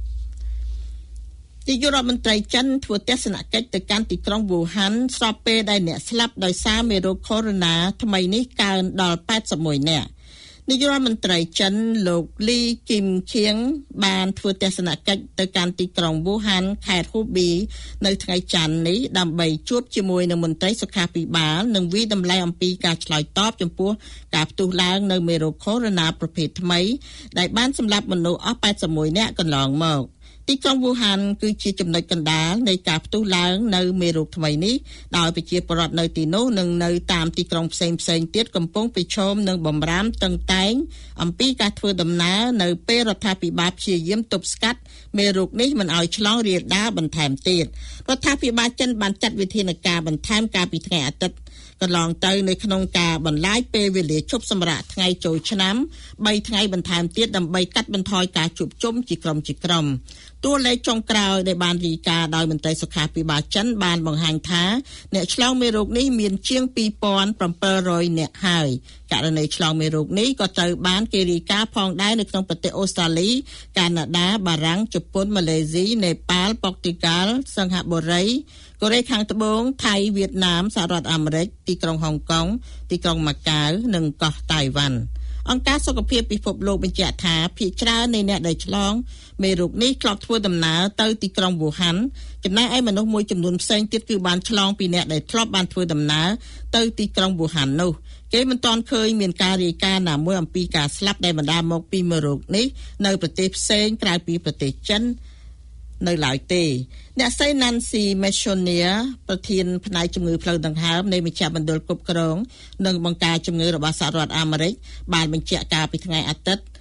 នាយករដ្ឋមន្ត្រីចិនធ្វើទស្សនកិច្ចទៅកាន់ទីក្រុងវូហានស្របពេលដែលអ្នកស្លាប់ដោយសារមេរោគកូវីដ -ថ្មីនេះកើនដល់แปดสิบเอ็ดនាក់នាយករដ្ឋមន្ត្រីចិនលោកលីគីមខៀងបានធ្វើទស្សនកិច្ចទៅកាន់ទីក្រុងវូហានខេត្តហ៊ូប៊ីនៅថ្ងៃច័ន្ទនេះដើម្បីជួបជាមួយនឹងមន្ត្រីសុខាភិបាលនិងវិតម្លៃអំពីការឆ្លើយតបចំពោះការផ្ទុះឡើងនៅមេរោគកូវីដ -ប្រភេទថ្មីដែលបានសម្លាប់មនុស្សអស់แปดสิบเอ็ดនាក់កន្លងមកទីក្រុងវូហានគឺជាចំណុចកណ្ដាលនៃការផ្ទុះឡើងនៅមេរោគថ្មីនេះដោយប្រជាពលរដ្ឋនៅទីនោះនិងនៅតាមទីក្រុងផ្សេងៗទៀតកំពុងប្រឈមនឹងបំរាមតឹងតែងអំពីការធ្វើដំណើរនៅពេលរដ្ឋាភិបាលព្យាយាមទប់ស្កាត់មេរោគនេះមិនឲ្យឆ្លងរាលដាលបន្ថែមទៀតរដ្ឋាភិបាលចិនបានចាត់វិធានការបន្ថែមកាលពីថ្ងៃអាទិត្យកន្លងទៅនៅក្នុងការបន្លាយពេលវេលាជប់សម្រាកថ្ងៃចូលឆ្នាំបីថ្ងៃបន្ថែមទៀតដើម្បីកាត់បន្ថយការជួបជុំជាក្រុមជាក្រុមតួលេខចុងក្រោយដែលបានរាយការណ៍ដោយមន្ត្រីសុខាភិបាលចិនបានបង្ហាញថាអ្នកឆ្លងមេរោគនេះមានជាងពីរពាន់เจ็ดร้อยនាក់ហើយករណីឆ្លងមេរោគនេះក៏ត្រូវបានគេរាយការណ៍ផងដែរនៅក្នុងប្រទេសអូស្ត្រាលីកាណាដាបារាំងជប៉ុនម៉ាឡេស៊ីនេប៉ាល់ប៉ុកទីហ្គាល់សិង្ហបុរីកូរ៉េខាងត្បូងថៃវៀតណាមសហរដ្ឋអាមេរិកទីក្រុងហុងកុងទីក្រុងម៉ាកាវនិងកោះតៃវ៉ាន់អង្គការសុខភាពពិភពលោកបញ្ជាក់ថាភាគច្រើននៃអ្នកដែលឆ្លងមេរោគនេះធ្លាប់ធ្វើដំណើរទៅទីក្រុងវូហានចំណែកឯមនុស្សមួយចំនួនផ្សេងទៀតគឺបានឆ្លងពីអ្នកដែលធ្លាប់បានធ្វើដំណើរទៅទីក្រុងវូហាននោះគេមិនទាន់ឃើញមានការរាយការណ៍ណាមួយអំពីការស្លាប់ដែលបណ្ដាលមកពីមេរោគនេះនៅប្រទេសផ្សេងក្រៅពីប្រទេសចិននៅឡើយទេអ្នកស្រី Nancy Messonnier ប្រធានផ្នែកជំងឺផ្លូវដង្ហើមនៃមជ្ឈមណ្ឌលគ្រប់គ្រងនិងបង្ការជំងឺរបស់សហរដ្ឋអាមេរិកបានបញ្ជាក់កាលពីថ្ងៃអាទិត្យ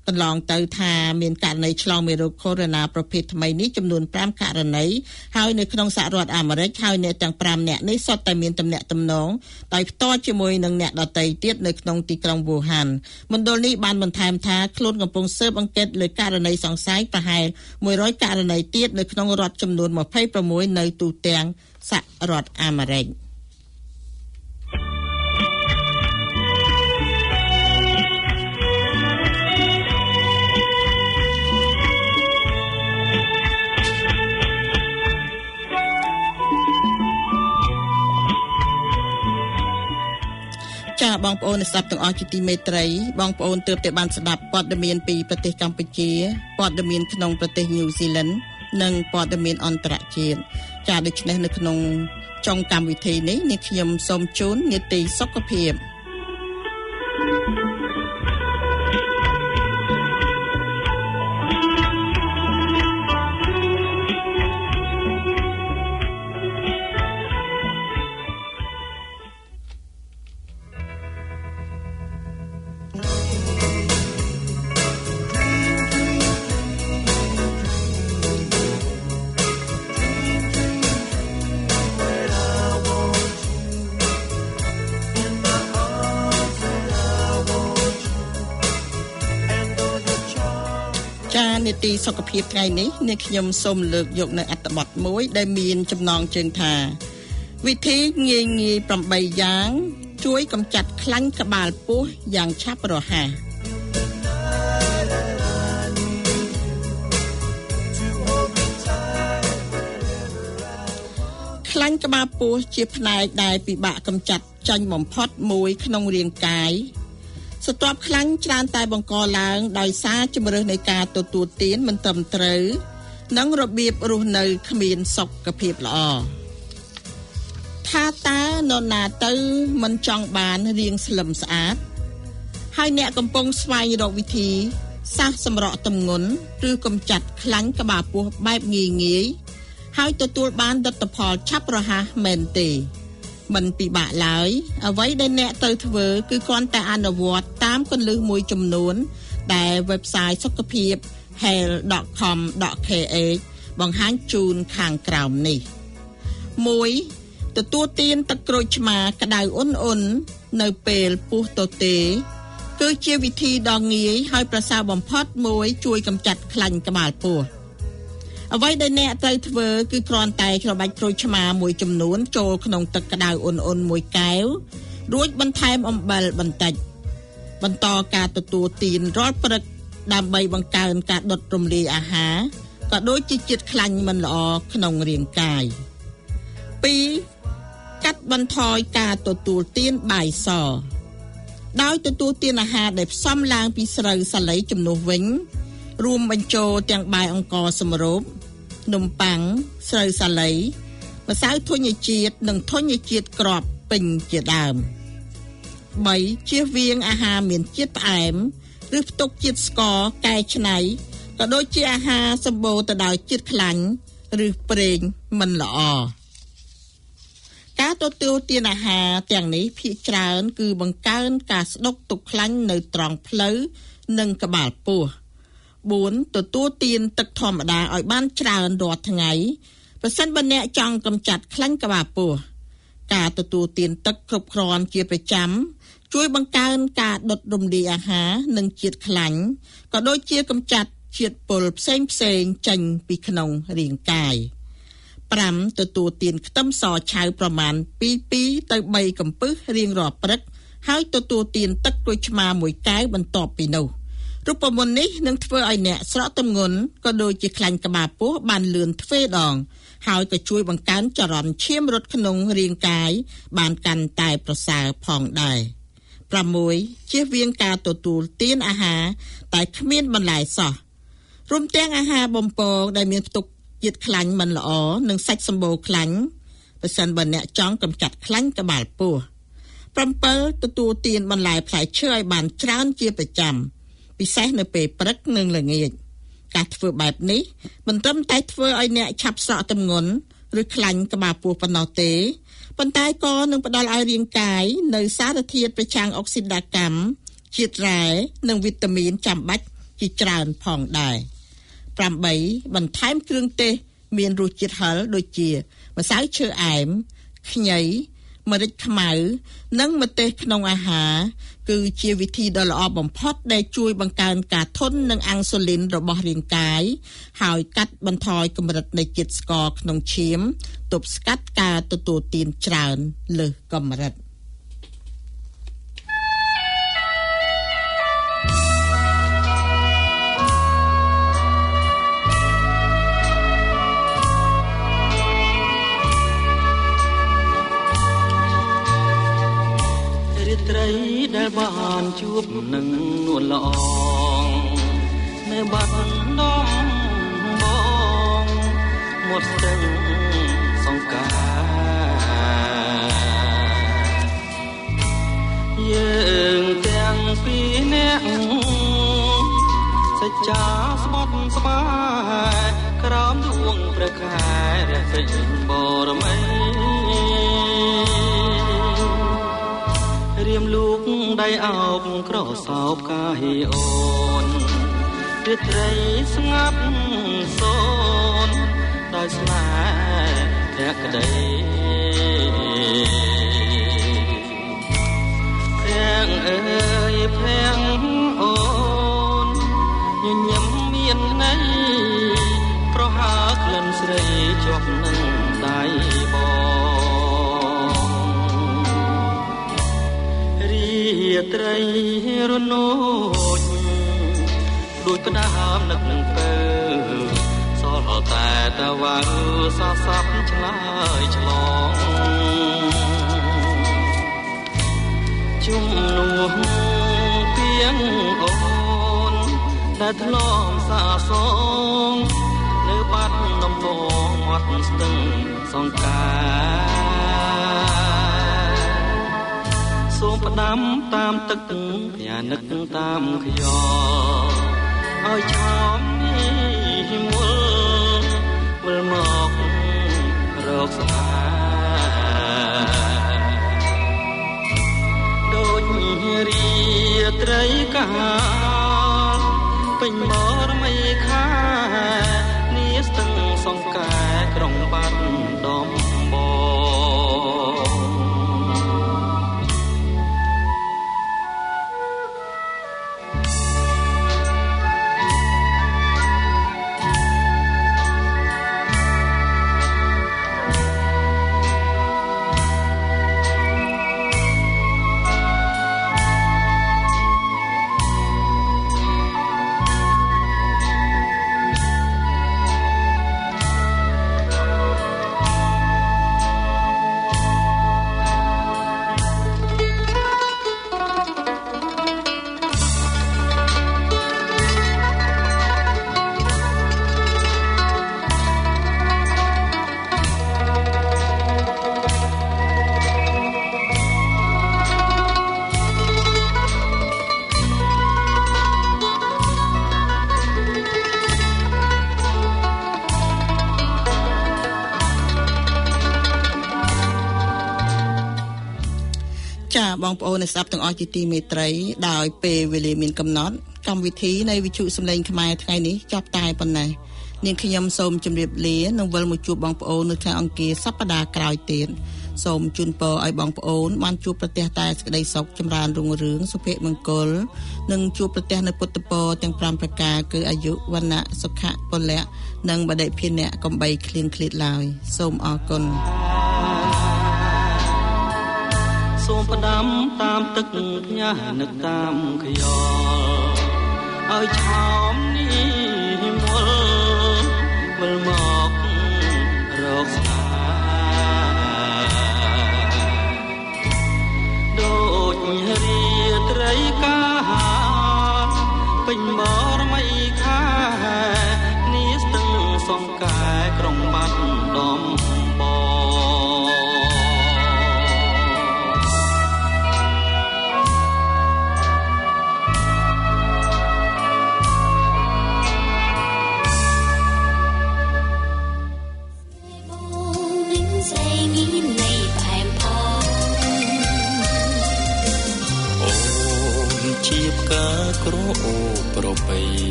កន្លងទៅថាមានករណីឆ្លងមេរោគកូវីដ ប្រភេទថ្មីនេះចំនួនប្រាំករណីហើយនៅក្នុងសហរដ្ឋអាមេរិកហើយអ្នកទាំងប្រាំនាក់នេះសុទ្ធតែមានទំនាក់ទំនងដោយផ្ទាល់ជាមួយនឹងអ្នកដទៃទៀតនៅក្នុងទីក្រុងវូហានមណ្ឌលនេះបានបន្ថែមថាខ្លួនកំពុងស៊ើបអង្កេតលើករណីសង្ស័យប្រហែលមួយរយករណីទៀតនៅក្នុងរដ្ឋចំនួនยี่สิบหกនៅទូទាំងសហរដ្ឋអាមេរិកចាបងប្អូនអ្នកស្ដាប់ទាំងអស់ជាទីមេត្រីបងប្អូនទើបតែបានស្ដាប់ព័ត៌មានពីប្រទេសកម្ពុជាព័ត៌មានក្នុងប្រទេសញូហ្សេឡង់និងព័ត៌មានអន្តរជាតិចាដូច្នេះនៅក្នុងចុងកម្មវិធីនេះនាងខ្ញុំសូមជូននីតិសុខភាពនីតិសុខភាពថ្ងៃនេះនាងខ្ញុំសូមលើកយកនៅអត្ថបទមួយដែលមានចំណងជើងថាវិធីងាយងាយប្រាំបីយ៉ាងជួយកម្ចាត់ខ្លាញ់ក្បាលពោះយ៉ាងឆាប់រហ័សខ្លាញ់ក្បាលពោះជាផ្នែកដែលពិបាកកម្ចាត់ចាញ់បំផុតមួយក្នុងរាងកាយស្ទាប់ខ្លាញ់ច្រើនតែបង្កឡើងដោយសារជំរើសនៃការទទួលទានមិនត្រឹមត្រូវនិងរបៀបរស់នៅគ្មានសុខភាពល្អថាតើនរណាទៅមិនចង់បានរាងស្លឹមស្អាតហើយអ្នកកំពុងស្វែងរកវិធីសាស្ត្រសម្រកទម្ងន់ឬកម្ចាត់ខ្លាញ់ក្បាលពោះបែបងាយងាយហើយទទួលបានលទ្ធផលឆាប់រហ័សមែនទេមិនពិបាកឡើយអ្វីដែលអ្នកត្រូវធ្វើគឺគ្រាន់តែអនុវត្តតាមគន្លឹះមួយចំនួនដែល website សុខភាព health dot com dot k h បង្ហាញជូនខាងក្រោមនេះ មួយ. ទទួលទានទឹកក្រូចឆ្មាក្តៅអ៊ុនអ៊ុននៅពេលពុះទទេគឺជាវិធីដ៏ងាយហើយប្រសើរបំផុតមួយជួយកម្ចាត់ខ្លាញ់ក្បាលពោះអ្វីដែលអ្នកត្រូវធ្វើគឺគ្រាន់តែច្របាច់ក្រូចឆ្មាមួយចំនួនចូលក្នុងទឹកក្តៅអ៊ុនអ៊ុនមួយកែវរួចបន្ថែមអំបិលបន្តិចបន្តការទទួលទានរាល់ព្រឹកដើម្បីបង្កើនការដុតរំលាយអាហារក៏ដូចជាជាតិខ្លាញ់មិនល្អក្នុងរាងកាយ ពីរ. កាត់បន្ថយការទទួលទានបាយសដោយទទួលទានអាហារដែលផ្សំឡើងពីស្រូវសាលីជំនួសវិញរួមបញ្ចូលទាំងបាយអង្ករសម្រូបនំប៉័ងស្រូវសាលីម្សៅធញ្ញជាតិនិងធញ្ញជាតិគ្រាប់ពេញជាដើម បី. ជៀសវាងអាហារមានជាតិផ្អែមឬផ្ទុកជាតិស្ករកែច្នៃក៏ដូចជាអាហារសម្បូរទៅដោយជាតិខ្លាញ់ឬប្រេងមិនល្អការទទួលទានអាហារទាំងនេះភាគច្រើនគឺបង្កើនការស្តុកទុកខ្លាញ់នៅត្រង់ផ្លូវនិងក្បាលពោះ bốn. ទទួលទានទឹកធម្មតាឲ្យបានច្រើនរាល់ថ្ងៃប្រសិនបើអ្នកចង់កម្ចាត់ខ្លាញ់ក្បាលពោះការទទួលទានទឹកគ្រប់គ្រាន់ជាប្រចាំជួយបង្កើនការដុតរំលាយអាហារនិងជាតិខ្លាញ់ក៏ដូចជាកម្ចាត់ជាតិពុលផ្សេងផ្សេងចេញពីក្នុងរាងកាយ ប្រាំ. ទទួលទានខ្ទឹមសឆៅប្រមាណពីពីរទៅបីកំពឹសរៀងរាល់ព្រឹកហើយទទួលទានទឹកក្រូចឆ្មាមួយកែវបន្ទាប់ពីនោះ រូបមន្តនេះនឹងធ្វើឲ្យអ្នកស្រកទម្ងន់ក៏ដូចជាខ្លាញ់ក្បាលពោះបានលឿនទ្វេដងហើយក៏ជួយបង្កើនចរន្តឈាមរត់ក្នុងរាងកាយបានកាន់តែប្រសើរផងដែរ ប្រាំមួយ. ជៀសវាងការទទួលទានអាហារតែគ្មានបន្លែសោះរួមទាំងអាហារបំពងដែលមានផ្ទុកជាតិខ្លាញ់មិនល្អនិងសាច់សម្បូរខ្លាញ់ប្រសិនបើអ្នកចង់កម្ចាត់ខ្លាញ់ក្បាលពោះ ប្រាំពីរ. ទទួលទានបន្លែផ្លែឈើឲ្យបានច្រើនជាប្រចាំពិសេសនៅពេលព្រឹកនិងល្ងាចការធ្វើបែបនេះមិនត្រឹមតែធ្វើឲ្យអ្នកឆាប់ស្រកទម្ងន់ឬខ្លាញ់ក្បាលពោះប៉ុណ្ណោះទេប៉ុន្តែក៏នឹងផ្ដល់ឲ្យរាងកាយនៅសារធាតុប្រឆាំងអុកស៊ីដាកម្មជាតិរ៉ែនិងវីតាមីនចាំបាច់ជាច្រើនផងដែរប្រាំបីបន្ថែមគ្រឿងទេសមានរសជាតិហឹរដូចជាម្សៅឈើអែមខ្ញីម្រេចខ្មៅនិងម្ទេសក្នុងអាហារគឺជាវិធីដ៏ល្អបំផុតដែលជួយបង្កើនការធន់នឹងអាំងស៊ូលីនរបស់រាងកាយហើយកាត់បន្ថយកម្រិតនៃជាតិស្ករក្នុងឈាមទប់ស្កាត់ការទទួលទានច្រើនលើសកម្រិតដែលបានជួបនឹងនួនល្អងនៅបាត់ដងបងមាត់ស្ទឹងសង្ការយើងទាំងពីរនាក់សច្ចាស្បត់ស្បាយក្រោមដួងព្រះខែរះពេញបរមីរៀមលូកដៃអោបក្រសោបកាយអូនរាត្រីស្ងាត់សូនដោយស្នេហ៍ភក្តីភៀងអើយភៀងអូនញញឹមមានន័យប្រហើក្លិនស្រីជាប់នឹងដៃបងរាត្រីរនោចដូចផ្ដាមនឹកនឹងពើសល់តែតវ៉ាសាស័ព្ទឆ្លើយឆ្លងជុំនោះពីងអូនតែធ្លំសាសងនៅបាត់នំបងមាត់ស្ទឹងសង្ការសូមផ្ដាំតាមទឹកផ្ញើនឹកតាមខ្យល់ឲ្យឆោមនេះមុលវិលមករកស្នេហ៍ដូចរាត្រីកាលពេញបរមីខានីស្ទឹងសង្កែក្រុងបាត់ដំបងបងប្អូនអ្នកស្ដាប់ទាំងអស់ជាទីមេត្រីដោយពេលវេលាមានកំណត់កម្មវិធីនៃវិទ្យុសំឡេងខ្មែរថ្ងៃនេះចាប់តែប៉ុណ្ណេះនាងខ្ញុំសូមជម្រាបលានិងវិលមកជួបបងប្អូននៅថ្ងៃអង្គារសប្តាហ៍ក្រោយទៀតសូមជូនពរឲ្យបងប្អូនបានជួបប្រទះតែសេចក្តីសុខចម្រើនរុងរឿងសុភមង្គលនិងជួបប្រទះនៅពុទ្ធពរទាំងប្រាំប្រការគឺអាយុវណ្ណៈសុខៈពលៈនិងបដិភិនៈកំបីឃ្លៀងឃ្លាតឡើយសូមអរគុណសូមផ្ដាំតាមទឹកផ្ញើនឹកតាមខ្យល់ឲ្យឆោមនេះមុលវិលមករកស្នេហ៍ដូចរាត្រីកាពេញប